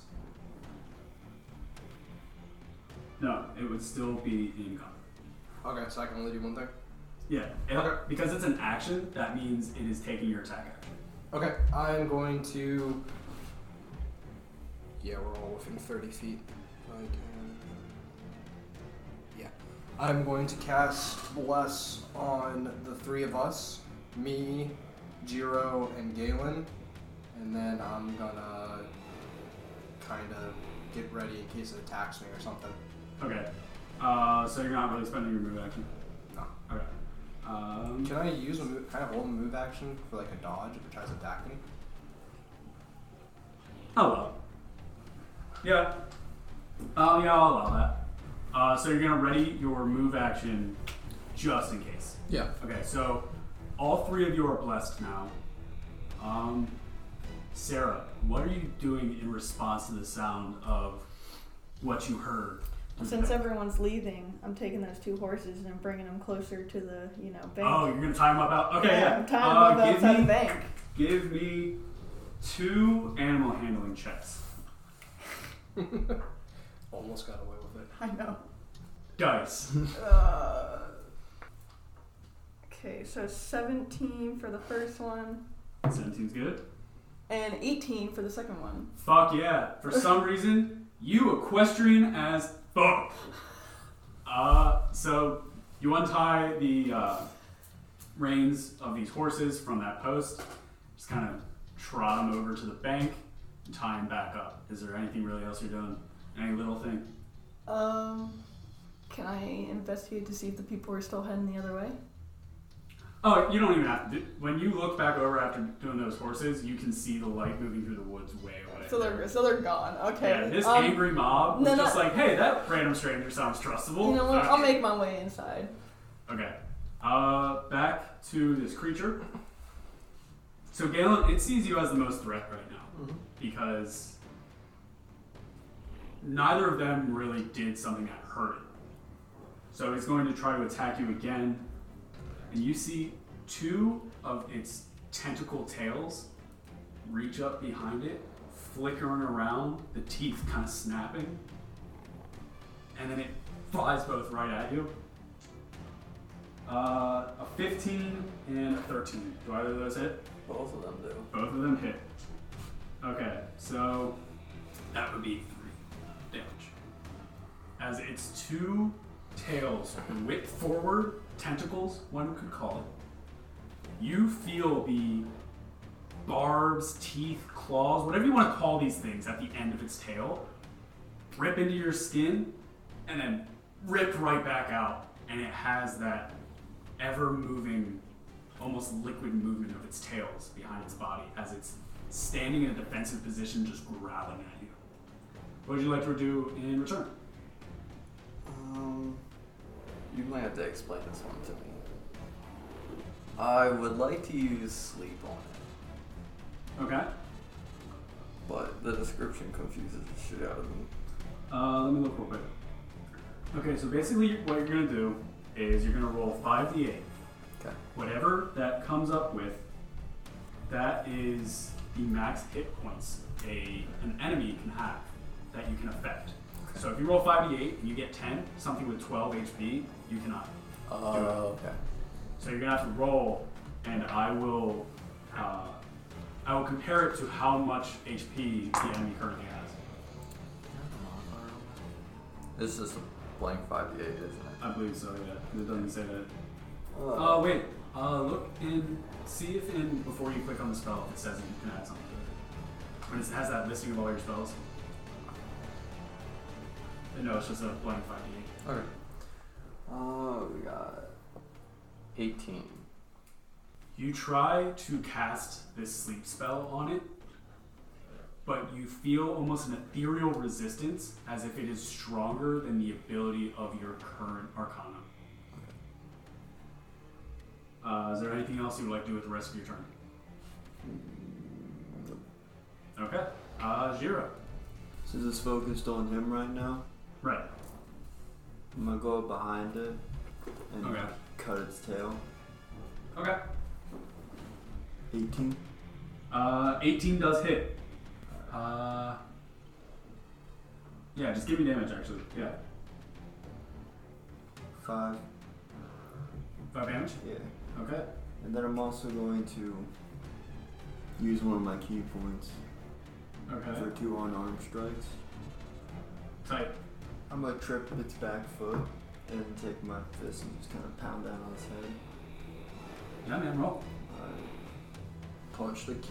Speaker 2: No, it would still be in combat.
Speaker 4: Okay, so I can only do one thing?
Speaker 2: Yeah, it-
Speaker 4: Okay.
Speaker 2: because it's an action, that means it is taking your attack action.
Speaker 4: Okay, I'm going to... Yeah, we're all within thirty feet. I can... Yeah. I'm going to cast Bless on the three of us. Me, Jiro, and Galen. And then I'm gonna kind of get ready in case it attacks me or something.
Speaker 2: Okay. Uh, so you're not really spending your move action?
Speaker 4: No.
Speaker 2: Okay. Um,
Speaker 4: Can I use a move, can I hold a move action for like a dodge if it tries to attack me?
Speaker 2: oh well. Yeah. Uh, yeah, I'll allow that. Uh, so you're gonna ready your move action just in case.
Speaker 4: Yeah.
Speaker 2: Okay, so all three of you are blessed now. Um, Sarah, what are you doing in response to the sound of what you heard?
Speaker 5: Since everyone's leaving, I'm taking those two horses and I'm bringing them closer to the, you know, bank.
Speaker 2: Oh, you're gonna tie them up out. Okay, yeah.
Speaker 5: I'm tying
Speaker 2: Uh,
Speaker 5: them up
Speaker 2: give
Speaker 5: outside
Speaker 2: me,
Speaker 5: the bank.
Speaker 2: Give me two animal handling checks.
Speaker 4: Almost got away with it.
Speaker 5: I know.
Speaker 2: Dice.
Speaker 5: Uh, okay, so seventeen for the first one
Speaker 2: seventeen's good.
Speaker 5: and eighteen for the second one.
Speaker 2: Fuck yeah. For some reason, you equestrian as fuck. Uh, so you untie the uh, reins of these horses from that post. Just kind of trot him over to the bank and tie him back up. Is there anything really else you're doing? Any little thing?
Speaker 5: Um, can I investigate to see if the people are still heading the other way?
Speaker 2: Oh, you don't even have to. Do, when you look back over after doing those horses, you can see the light moving through the woods way away.
Speaker 5: So they're so they're gone. Okay.
Speaker 2: Yeah, this
Speaker 5: um,
Speaker 2: angry mob was
Speaker 5: no, no.
Speaker 2: just like, hey, that random stranger sounds trustable.
Speaker 5: You know what?
Speaker 2: Okay.
Speaker 5: I'll make my way inside.
Speaker 2: Okay. Uh, back to this creature. So Galen, it sees you as the most threat right now
Speaker 4: Mhm.
Speaker 2: because neither of them really did something that hurt it. So it's going to try to attack you again, and you see two of its tentacle tails reach up behind it, flickering around, the teeth kind of snapping, and then it flies both right at you. Uh, a fifteen and a thirteen. Do either of those hit?
Speaker 3: Both of them do.
Speaker 2: Both of them hit. Okay, so that would be three damage. As its two tails whip forward, tentacles, one could call it, you feel the barbs, teeth, claws, whatever you want to call these things at the end of its tail, rip into your skin and then rip right back out. And it has that ever-moving, almost liquid movement of its tails behind its body as it's standing in a defensive position just growling at you. What would you like to do in return?
Speaker 3: Um, you might have to explain this one to me. I would like to use sleep on it,
Speaker 2: Okay.
Speaker 3: but the description confuses the shit out of me.
Speaker 2: Uh, let me look real quick. Okay, so basically what you're going to do is you're going to roll five d eight.
Speaker 3: Okay.
Speaker 2: Whatever that comes up with, that is the max hit points a an enemy can have that you can affect.
Speaker 3: Okay.
Speaker 2: So if you roll five d eight and you get ten, something with twelve H P, you cannot.
Speaker 3: Oh, okay.
Speaker 2: So you're gonna have to roll, and I will, uh, I will compare it to how much H P the enemy currently has.
Speaker 3: This is a blank five d eight, isn't it?
Speaker 2: I believe so. Yeah, it doesn't say that.
Speaker 3: Oh.
Speaker 2: Uh, wait. Uh, look in. See if in before you click on the spell, it says you can add something to it. When it has that listing of all your spells. No, it's just a blank five d eight.
Speaker 3: Okay. Oh, we got eighteen.
Speaker 2: You try to cast this sleep spell on it, but you feel almost an ethereal resistance as if it is stronger than the ability of your current arcana. Uh, is there anything else you would like to do with the rest of your turn? Okay. Uh, Jira.
Speaker 6: So this focused on him right now.
Speaker 2: Right.
Speaker 6: I'm gonna go up behind it and
Speaker 2: Okay.
Speaker 6: cut its tail.
Speaker 2: Okay.
Speaker 6: eighteen.
Speaker 2: Uh, eighteen does hit. Uh, yeah, just give me damage actually. Yeah.
Speaker 6: Five.
Speaker 2: Five damage?
Speaker 6: Yeah.
Speaker 2: Okay.
Speaker 6: And then I'm also going to use one of my key points
Speaker 2: Okay.
Speaker 6: for two unarmed strikes.
Speaker 2: Tight.
Speaker 6: I'm gonna trip its back foot and take my fist and just kind of pound down on its head.
Speaker 2: Yeah, man, roll.
Speaker 6: I punch the key.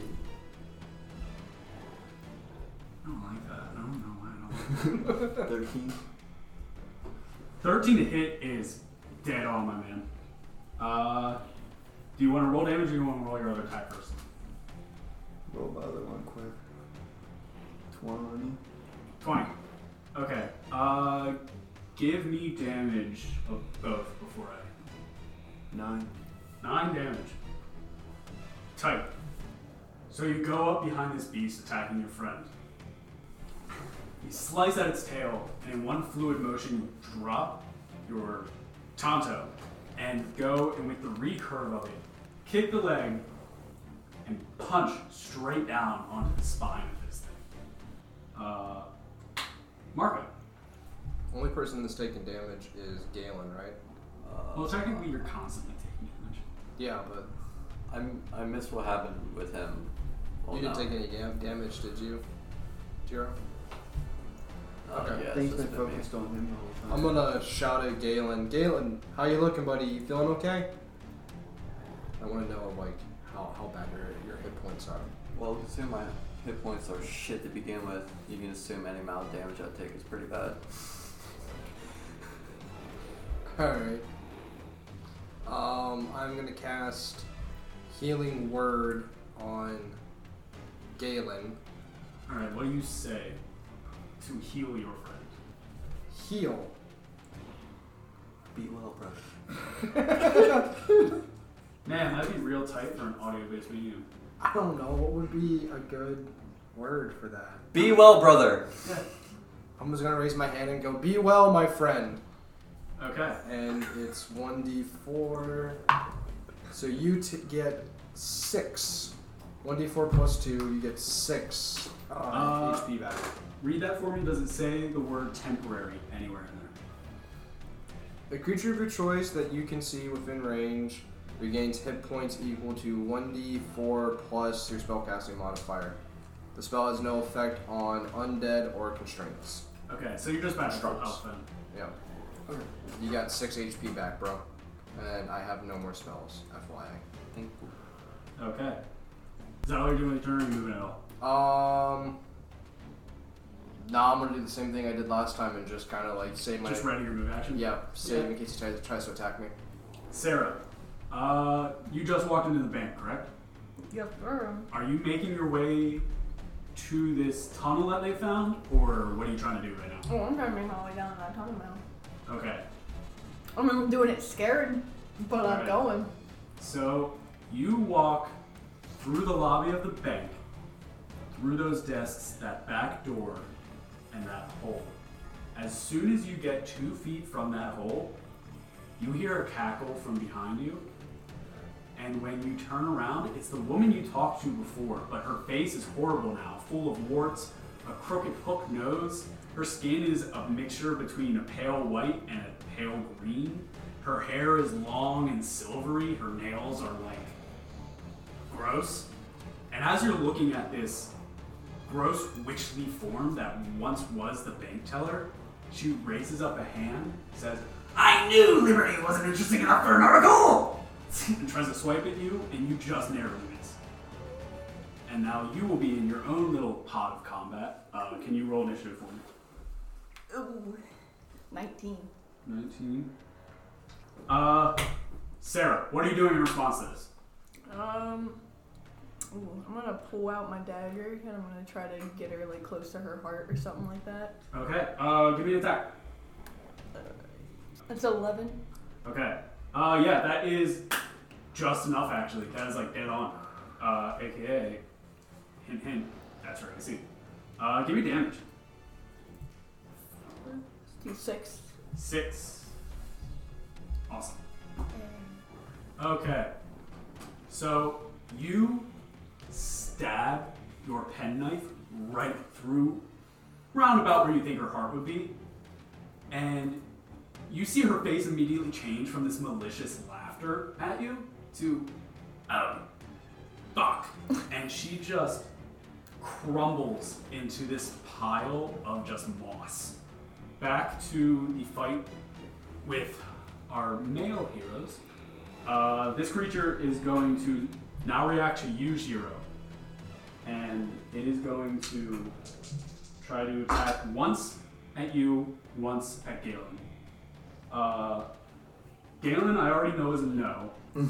Speaker 2: I don't like that. I don't know why I don't like that.
Speaker 6: Thirteen.
Speaker 2: thirteen to hit is dead on, my man. Uh, do you want to roll damage or do you want to roll your other attack first?
Speaker 6: Roll my other one quick. Twenty.
Speaker 2: twenty. Okay. Uh, give me damage of both before I...
Speaker 6: Nine.
Speaker 2: Nine damage. Tight. So you go up behind this beast attacking your friend. You slice at its tail, and in one fluid motion, you drop your Tonto and go, and with the recurve of it, kick the leg and punch straight down onto the spine of this thing. Uh, Marco.
Speaker 4: Only person that's taking damage is Galen, right?
Speaker 3: Uh,
Speaker 2: Well, technically, you're constantly taking damage.
Speaker 4: Yeah, but
Speaker 3: I'm, I missed what happened with him. Well,
Speaker 4: you didn't
Speaker 3: no.
Speaker 4: take any dam- damage, did you, Jiro?
Speaker 3: Uh,
Speaker 4: Okay.
Speaker 3: yeah,
Speaker 6: Things
Speaker 3: it's
Speaker 6: been
Speaker 3: just been me.
Speaker 6: focused on him the whole time.
Speaker 4: I'm gonna shout at Galen. Galen, how you looking, buddy? You feeling okay? I want to know like how, how bad your, your hit points are.
Speaker 3: Well, considering my hit points are shit to begin with, you can assume any amount of damage I take is pretty bad.
Speaker 4: Alright. Um, I'm gonna cast Healing Word on Galen.
Speaker 2: Alright, what do you say to heal your friend?
Speaker 4: Heal.
Speaker 3: Be well, bro.
Speaker 2: Man, that'd be real tight for an audio-based medium.
Speaker 4: I don't know what would be a good word for that.
Speaker 3: Be well, brother.
Speaker 2: Yeah.
Speaker 4: I'm just gonna raise my hand and go, "Be well, my friend."
Speaker 2: Okay.
Speaker 4: And it's one d four. So you t- get six. one d four plus two, you get six uh,
Speaker 2: Uh,
Speaker 4: H P back.
Speaker 2: Read that for me. Does it say the word temporary anywhere in there?
Speaker 4: A creature of your choice that you can see within range regains hit points equal to one d four plus your spellcasting modifier. The spell has no effect on undead or constraints.
Speaker 2: Okay, so you're just back to full
Speaker 4: Strokes.
Speaker 2: health then.
Speaker 4: Yeah. You got six H P back, bro. And I have no more spells, F Y I.
Speaker 3: Thank you.
Speaker 2: Okay. Is that all you're doing with your turn, or are you moving at all?
Speaker 4: Um. Nah, I'm gonna do the same thing I did last time and just kind of like save my.
Speaker 2: Just ready your move action?
Speaker 4: Yeah, save
Speaker 2: Yeah.
Speaker 4: in case he tries, tries to attack me.
Speaker 2: Sarah, uh, you just walked into the bank, correct?
Speaker 5: Yep, sir.
Speaker 2: Are you making your way to this tunnel that they found, or what are you trying to do right now?
Speaker 5: Oh, I'm trying to make my way down that tunnel now.
Speaker 2: Okay.
Speaker 5: I mean, I'm doing it scared, but I'm
Speaker 2: Alright.
Speaker 5: going.
Speaker 2: So you walk through the lobby of the bank, through those desks, that back door, and that hole. As soon as you get two feet from that hole, you hear a cackle from behind you. And when you turn around, it's the woman you talked to before, but her face is horrible now, full of warts, a crooked hook nose. Her skin is a mixture between a pale white and a pale green. Her hair is long and silvery. Her nails are like gross. And as you're looking at this gross witchly form that once was the bank teller, she raises up a hand, says, "I knew liberty wasn't interesting enough for an article!" and tries to swipe at you, and you just narrowly miss. And now you will be in your own little pot of combat. Uh, can you roll initiative for me?
Speaker 5: Ooh. nineteen.
Speaker 2: nineteen. Uh, Sarah, what are you doing in response to this?
Speaker 5: Um, ooh, I'm gonna pull out my dagger and I'm gonna try to get her like close to her heart or something like that.
Speaker 2: Okay, uh, give me an attack.
Speaker 5: It's eleven.
Speaker 2: Okay. Uh, yeah, that is just enough, actually. That is, like, dead on. Uh, A K A, hint, hint, that's right, I see. Uh, give me damage.
Speaker 5: Do six.
Speaker 2: Six. Awesome. Okay. So, you stab your penknife right through, round about where you think her heart would be, and you see her face immediately change from this malicious laughter at you to, oh, fuck. And she just crumbles into this pile of just moss. Back to the fight with our male heroes. Uh, this creature is going to now react to you, Jiro. And it is going to try to attack once at you, once at Galen. Uh, Galen, I already know is a no.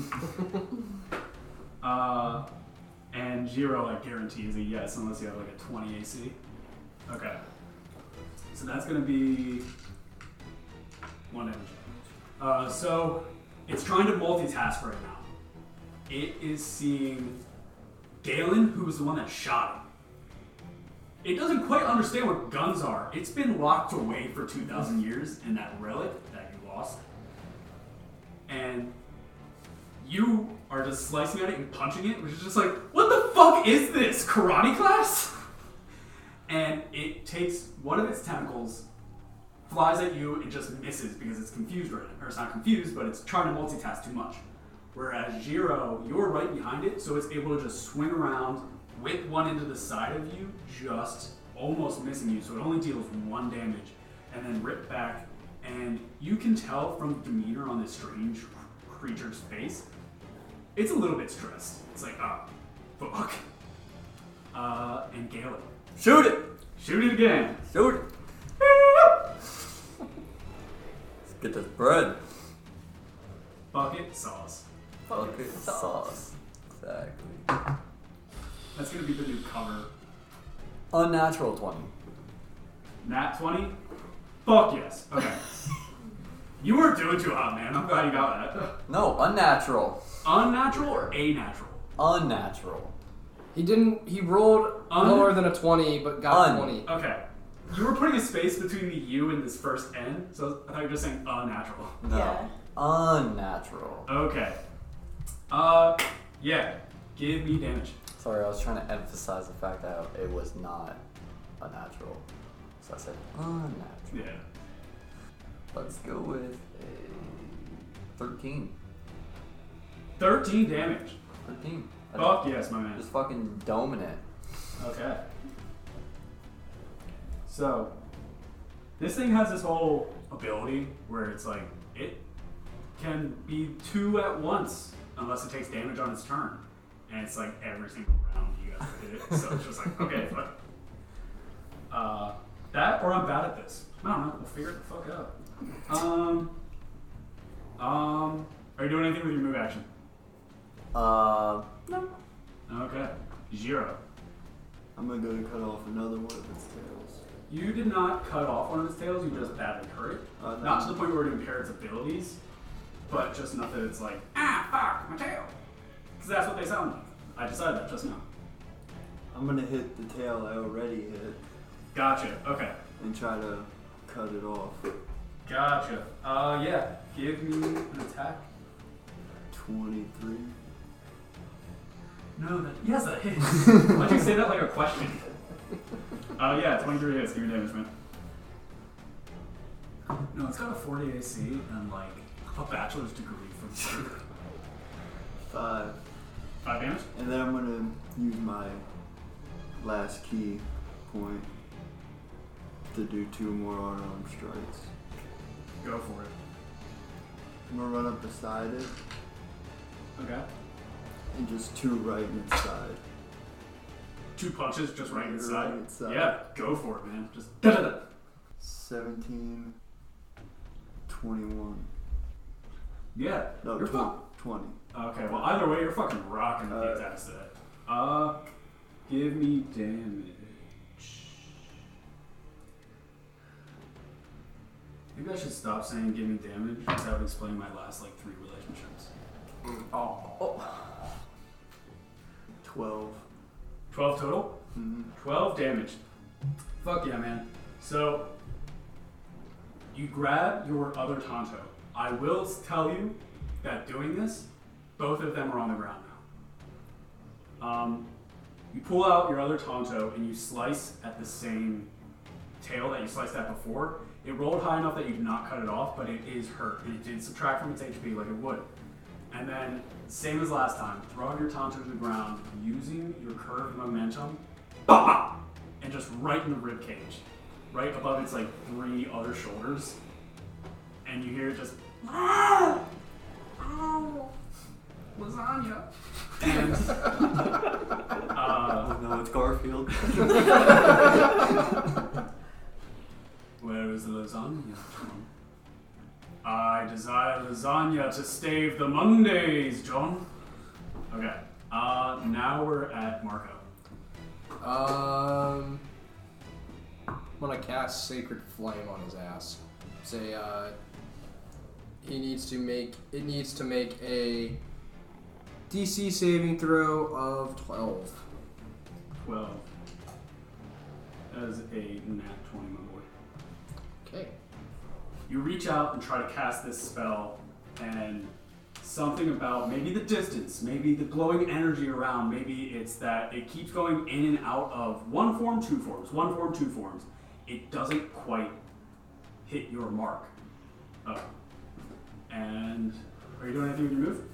Speaker 2: uh, and Jiro, I guarantee, is a yes, unless you have like a twenty A C. Okay. So that's going to be one damage. Uh, so it's trying to multitask right now. It is seeing Galen, who was the one that shot him. It doesn't quite understand what guns are. It's been locked away for two thousand years in that relic that you lost. And you are just slicing at it and punching it, which is just like, what the fuck is this? Karate class? And it takes one of its tentacles, flies at you, and just misses because it's confused right now. Or it's not confused, but it's trying to multitask too much. Whereas Jiro, you're right behind it, so it's able to just swing around, whip one into the side of you, just almost missing you, so it only deals one damage, and then rip back, and you can tell from the demeanor on this strange creature's face, it's a little bit stressed. It's like, oh, fuck. Uh, and Galen.
Speaker 3: Shoot it!
Speaker 2: Shoot it again.
Speaker 3: Shoot it! Let's get this bread.
Speaker 2: Bucket sauce.
Speaker 3: Bucket
Speaker 5: sauce.
Speaker 3: sauce. Exactly.
Speaker 2: That's gonna be the new cover.
Speaker 3: Unnatural twenty.
Speaker 2: Nat twenty? Fuck yes. Okay. You weren't doing too hot, man. I'm glad you got that.
Speaker 3: No, unnatural.
Speaker 2: Unnatural or a natural?
Speaker 3: Unnatural.
Speaker 4: He didn't. He rolled
Speaker 2: Un-
Speaker 4: lower than a twenty, but got
Speaker 3: Un-
Speaker 4: twenty.
Speaker 2: Okay. You were putting a space between the U and this first N, so I thought you were just saying unnatural.
Speaker 3: No.
Speaker 5: Yeah.
Speaker 3: Unnatural.
Speaker 2: Okay. Uh, yeah. Give me damage.
Speaker 3: Sorry, I was trying to emphasize the fact that it was not unnatural. So I said unnatural.
Speaker 2: Yeah.
Speaker 3: Let's go with a thirteen.
Speaker 2: thirteen damage.
Speaker 3: thirteen. I
Speaker 2: Fuck yes, my man.
Speaker 3: Just fucking doming it.
Speaker 2: Okay. So, this thing has this whole ability where it's like, it can be two at once unless it takes damage on its turn. And it's like every single round you guys hit it. So it's just like, okay, fuck. Uh, that or I'm bad at this. I don't know. We'll figure it the fuck out. Um, um, are you doing anything with your move action?
Speaker 3: Uh, no.
Speaker 2: Okay. Zero.
Speaker 6: I'm gonna go to cut off another one of its tails.
Speaker 2: You did not cut off one of its tails, you just badly hurt it.
Speaker 6: Uh, no.
Speaker 2: Not to the point where it impair its abilities, but just enough that it's like, ah, fuck, my tail. Because that's what they sound like. I decided that just now.
Speaker 6: I'm gonna hit the tail I already hit
Speaker 2: Gotcha, okay.
Speaker 6: and try to cut it off.
Speaker 2: Gotcha. Uh, yeah. Give me an attack.
Speaker 6: twenty-three.
Speaker 2: No, that, yes, that hits. Why'd you say that like a question? Uh, yeah, twenty-three hits. Give me damage, man. No, it's got a forty A C and like a bachelor's degree from birth.
Speaker 6: Five.
Speaker 2: Five damage?
Speaker 6: And then I'm gonna use my last key point to do two more unarmed strikes.
Speaker 2: Go for it.
Speaker 6: I'm gonna run up beside it
Speaker 2: Okay.
Speaker 6: and just two right in its side.
Speaker 2: Two punches just right
Speaker 6: Right
Speaker 2: inside.
Speaker 6: inside.
Speaker 2: Yeah, go for it, man. Just da da da.
Speaker 6: seventeen, twenty-one.
Speaker 2: Yeah.
Speaker 6: No,
Speaker 2: you're
Speaker 6: tw-
Speaker 2: fine.
Speaker 6: twenty.
Speaker 2: Okay, well either way, you're fucking rocking with the
Speaker 6: Alright.
Speaker 2: attacks today. Uh, give me damage. Maybe I should stop saying give me damage because that would explain my last like three relationships.
Speaker 3: Oh.
Speaker 6: twelve.
Speaker 2: twelve total?
Speaker 6: Mm-hmm.
Speaker 2: twelve damage. Fuck yeah, man. So, you grab your other Tonto. I will tell you that doing this, both of them are on the ground now. Um, you pull out your other Tonto and you slice at the same tail that you sliced at before. It rolled high enough that you did not cut it off, but it is hurt. And it did subtract from its H P like it would. And then, same as last time, throw your Tonto to the ground using your curved momentum, bah! And just right in the rib cage, right above its like three other shoulders, and you hear it just ah! Ow! Lasagna. And uh,
Speaker 3: No, it's Garfield.
Speaker 2: where is the lasagna? I desire lasagna to stave the Mondays, John. Okay. Uh, now we're at Marco.
Speaker 4: Um, I'm gonna cast Sacred Flame on his ass. Say, uh, he needs to make it needs to make a D C saving throw of twelve.
Speaker 2: twelve. That is a nat twenty, my boy.
Speaker 4: Okay.
Speaker 2: You reach out and try to cast this spell, and something about maybe the distance, maybe the glowing energy around, maybe it's that it keeps going in and out of one form, two forms, one form, two forms. It doesn't quite hit your mark. Oh. And are you doing anything with your move?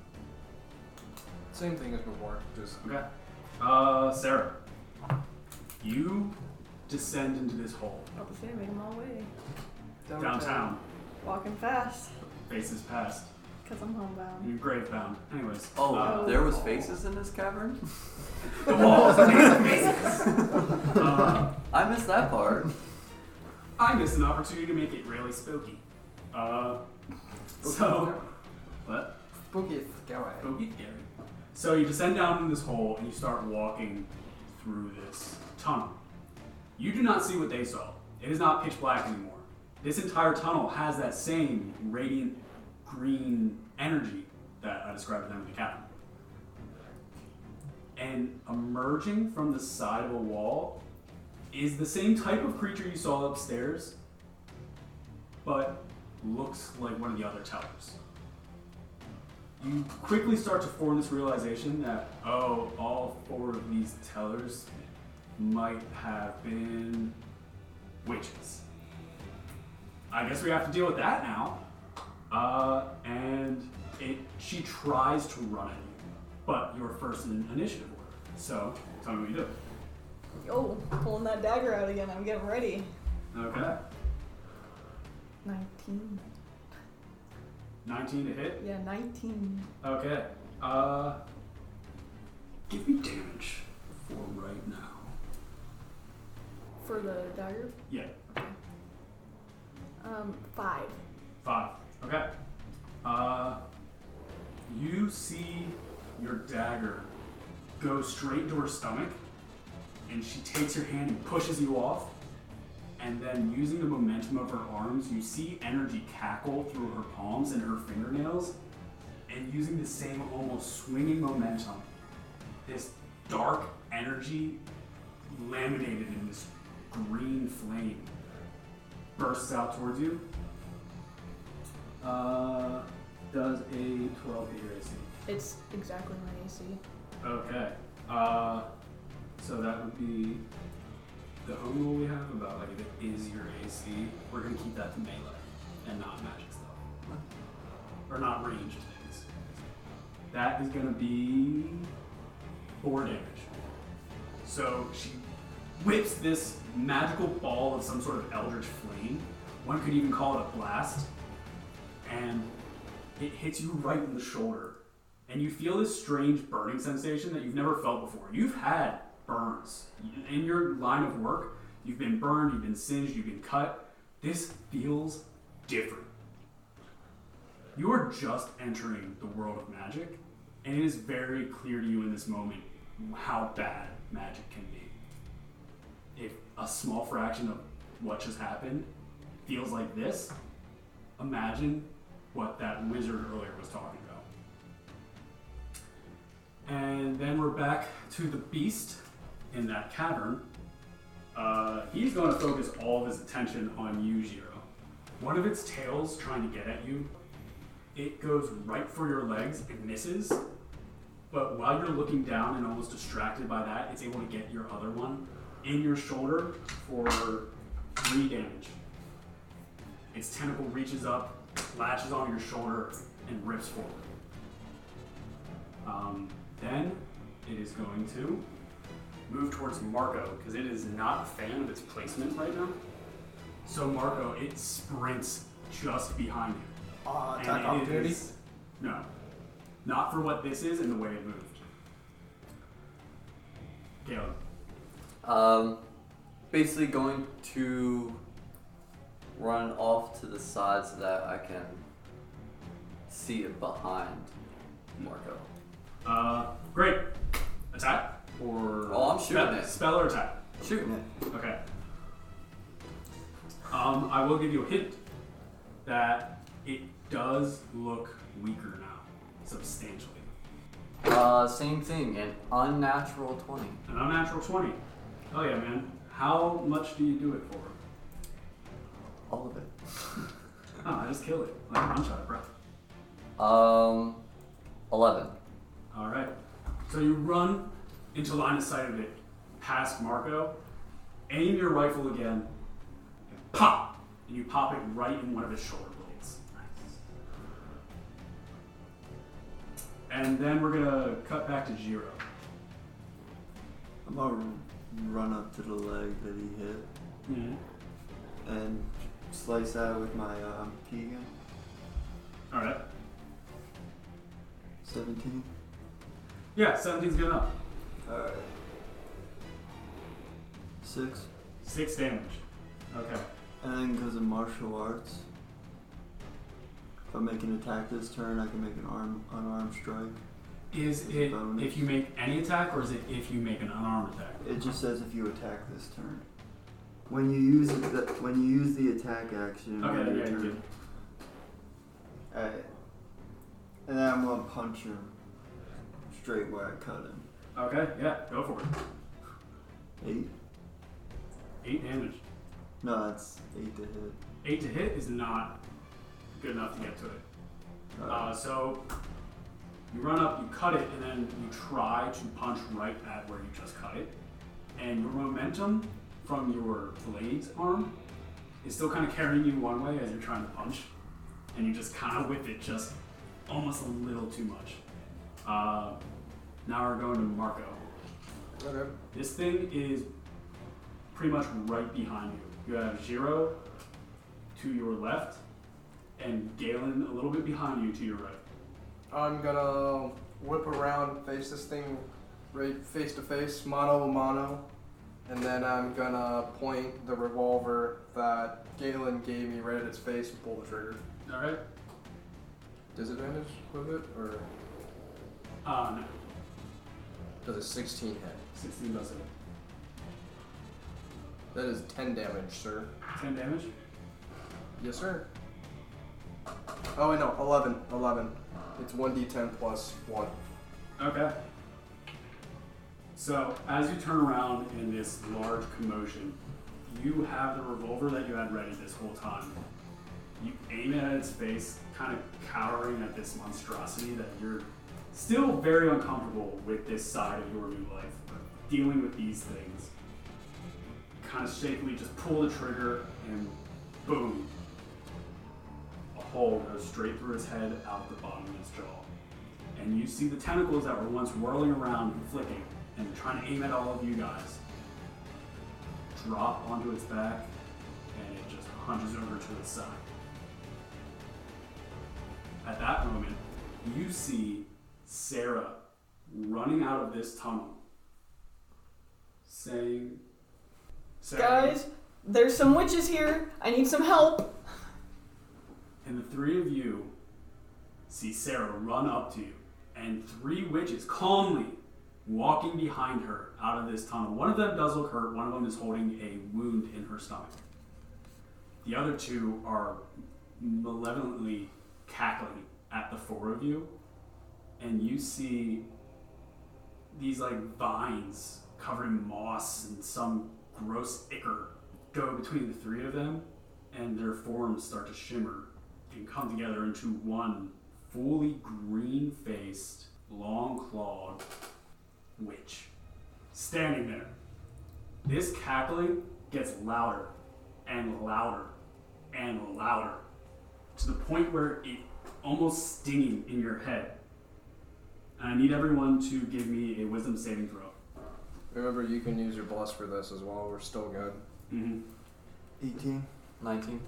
Speaker 4: Same thing as before. Just
Speaker 2: Okay. Uh, Sarah, you descend into this hole
Speaker 5: About to say, make my way.
Speaker 2: downtown.
Speaker 5: Walking fast.
Speaker 2: Faces past.
Speaker 5: Because I'm homebound.
Speaker 2: You're grave bound. Anyways.
Speaker 3: Oh,
Speaker 2: uh,
Speaker 3: there was faces in this cavern?
Speaker 2: the walls are made of faces. Uh,
Speaker 3: I missed that part.
Speaker 2: I missed an opportunity to make it really spooky. Uh, so, what?
Speaker 4: Spooky scary.
Speaker 2: Spooky scary. So you descend down in this hole and you start walking through this tunnel. You do not see what they saw. It is not pitch black anymore. This entire tunnel has that same radiant green energy that I described to them in the cabin. And emerging from the side of a wall is the same type of creature you saw upstairs, but looks like one of the other tellers. You quickly start to form this realization that, oh, all four of these tellers might have been witches. I guess we have to deal with that now. Uh, and it, she tries to run at you, but you're first in initiative order. So, tell me what you do.
Speaker 5: Yo, pulling that dagger out again. I'm getting ready.
Speaker 2: Okay.
Speaker 5: nineteen.
Speaker 2: nineteen to hit.
Speaker 5: Yeah, nineteen.
Speaker 2: Okay. Uh, give me damage for right now.
Speaker 5: For the dagger?
Speaker 2: Yeah,
Speaker 5: Um, five.
Speaker 2: five. Okay. Uh, you see your dagger go straight into her stomach, and she takes your hand and pushes you off. And then, using the momentum of her arms, you see energy cackle through her palms and her fingernails. And using the same almost swinging momentum, this dark energy laminated in this green flame bursts out towards you. Uh, does a twelve hit your A C?
Speaker 5: It's exactly my A C.
Speaker 2: Okay. Uh, so that would be the home rule we have about like if it is your A C, we're gonna keep that to melee and not magic stuff, or not ranged things. That is gonna be four damage. So she whips this magical ball of some sort of eldritch flame. One could even call it a blast. And it hits you right in the shoulder. And you feel this strange burning sensation that you've never felt before. You've had burns. In your line of work, you've been burned, you've been singed, you've been cut. This feels different. You are just entering the world of magic, and it is very clear to you in this moment how bad magic can be. If a small fraction of what just happened feels like this, imagine what that wizard earlier was talking about. And then we're back to the beast in that cavern. Uh, he's going to focus all of his attention on you, Jiro. One of its tails trying to get at you, it goes right for your legs and misses. But while you're looking down and almost distracted by that, it's able to get your other one in your shoulder for three damage. Its tentacle reaches up, latches on your shoulder, and rips forward. Um, then it is going to move towards Marco, because it is not a fan of its placement right now. So Marco, it sprints just behind you.
Speaker 4: Uh,
Speaker 2: And
Speaker 4: attack
Speaker 2: it
Speaker 4: opportunity?
Speaker 2: is- no. Not for what this is and the way it moved. Caleb.
Speaker 3: Um, basically going to run off to the side so that I can see it behind Marco.
Speaker 2: Uh, great. Attack? Or
Speaker 3: Oh, I'm shooting
Speaker 2: spell,
Speaker 3: it.
Speaker 2: Spell or attack?
Speaker 3: Shooting it.
Speaker 2: Okay. Um, I will give you a hint that it does look weaker now, substantially.
Speaker 3: Uh, same thing, an unnatural twenty.
Speaker 2: An unnatural twenty. Oh yeah, man. How much do you do it for?
Speaker 3: All of it.
Speaker 2: Oh, I just killed it. Like a one shot, bro.
Speaker 3: Um, eleven.
Speaker 2: All right. So you run into line of sight of it, past Marco, aim your rifle again, and pop! And you pop it right in one of his shoulder blades. And then we're gonna cut back to Jiro.
Speaker 6: I'm gonna run up to the leg that he hit
Speaker 2: Mm-hmm.
Speaker 6: and slice that with my um, key gun.
Speaker 2: All right.
Speaker 6: seventeen.
Speaker 2: Yeah, seventeen's good enough.
Speaker 6: Alright. Six.
Speaker 2: Six damage. Okay.
Speaker 6: And then because of martial arts, if I make an attack this turn, I can make an arm unarmed strike.
Speaker 2: Is
Speaker 6: As a
Speaker 2: it
Speaker 6: bonus.
Speaker 2: if you make any attack, or is it if you make an unarmed attack?
Speaker 6: It just says if you attack this turn. When you use the when you use the attack action, on
Speaker 2: Okay,
Speaker 6: your
Speaker 2: yeah, you
Speaker 6: turn,
Speaker 2: did.
Speaker 6: Alright. And then I'm gonna punch him straight where I cut him.
Speaker 2: Okay, yeah, go for it.
Speaker 6: Eight?
Speaker 2: Eight damage.
Speaker 6: No, that's eight to hit.
Speaker 2: Eight to hit is not good enough to get to it. Uh,
Speaker 6: Alright.
Speaker 2: so you run up, you cut it, and then you try to punch right at where you just cut it. And your momentum from your blade's arm is still kind of carrying you one way as you're trying to punch. And you just kind of whip it just almost a little too much. Uh, now we're going to Marco.
Speaker 4: Okay.
Speaker 2: This thing is pretty much right behind you. You have Jiro to your left, and Galen a little bit behind you to your right.
Speaker 4: I'm gonna whip around, face this thing right face to face, mano a mano, and then I'm gonna point the revolver that Galen gave me right at its face and pull the trigger.
Speaker 2: Alright?
Speaker 4: Disadvantage with it, or
Speaker 2: Uh, no.
Speaker 4: does a sixteen hit?
Speaker 2: sixteen does it.
Speaker 4: That is ten damage, sir.
Speaker 2: ten damage?
Speaker 4: Yes, sir. Oh, wait, no, eleven. eleven. It's one d ten plus one.
Speaker 2: Okay. So, as you turn around in this large commotion, you have the revolver that you had ready this whole time. You aim it at its face, kind of cowering at this monstrosity that you're still very uncomfortable with this side of your new life, dealing with these things. Kind of shakily just pull the trigger and boom. A hole goes straight through his head, out the bottom of his jaw. And you see the tentacles that were once whirling around and flicking and trying to aim at all of you guys drop onto its back, and it just hunches over to its side. At that moment, you see Sarah running out of this tunnel, saying, Sarah,
Speaker 5: Guys, there's some witches here. I need some help.
Speaker 2: and the three of you see Sarah run up to you, and three witches calmly walking behind her out of this tunnel. One of them does look hurt. One of them is holding a wound in her stomach. The other two are malevolently cackling at the four of you, and you see these like vines covering moss and some gross ichor go between the three of them, and their forms start to shimmer and come together into one fully green-faced, long-clawed witch standing there. This cackling gets louder and louder and louder to the point where it almost stinging in your head. And I need everyone to give me a wisdom saving throw.
Speaker 4: Remember, you can use your bless for this as well. We're still good.
Speaker 2: Mm-hmm.
Speaker 6: eighteen.
Speaker 3: nineteen.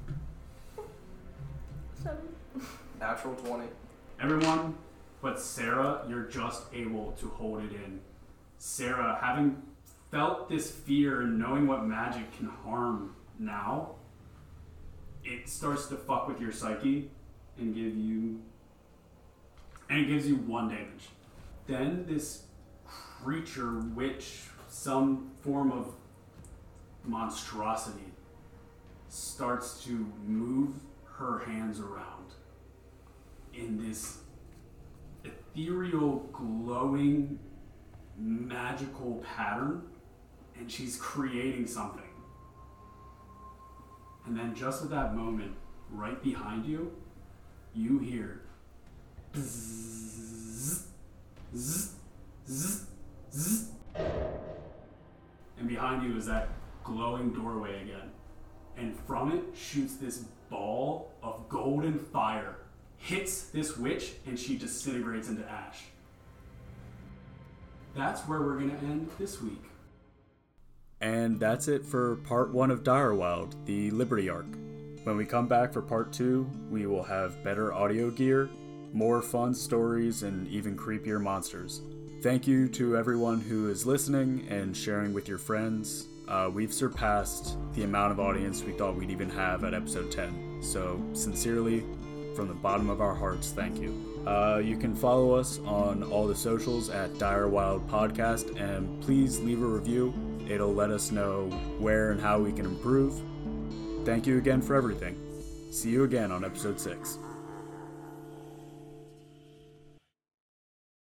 Speaker 5: Seven.
Speaker 4: Natural twenty.
Speaker 2: Everyone but Sarah, you're just able to hold it in. Sarah, having felt this fear and knowing what magic can harm now, it starts to fuck with your psyche and give you and it gives you one damage. Then this creature, witch, some form of monstrosity, starts to move her hands around in this ethereal, glowing, magical pattern, and she's creating something. And then just at that moment, right behind you, you hear bzzz, zzz, zzz, zzz. And behind you is that glowing doorway again. And from it shoots this ball of golden fire, hits this witch, and she disintegrates into ash. That's where we're going to end this week.
Speaker 7: And that's it for part one of Direwild, the Liberty arc. When we come back for part two, we will have better audio gear, more fun stories, and even creepier monsters. Thank you to everyone who is listening and sharing with your friends. Uh, we've surpassed the amount of audience we thought we'd even have at episode ten. So, sincerely, from the bottom of our hearts, thank you. Uh, you can follow us on all the socials at Dire Wild Podcast, and please leave a review. It'll let us know where and how we can improve. Thank you again for everything. See you again on episode six.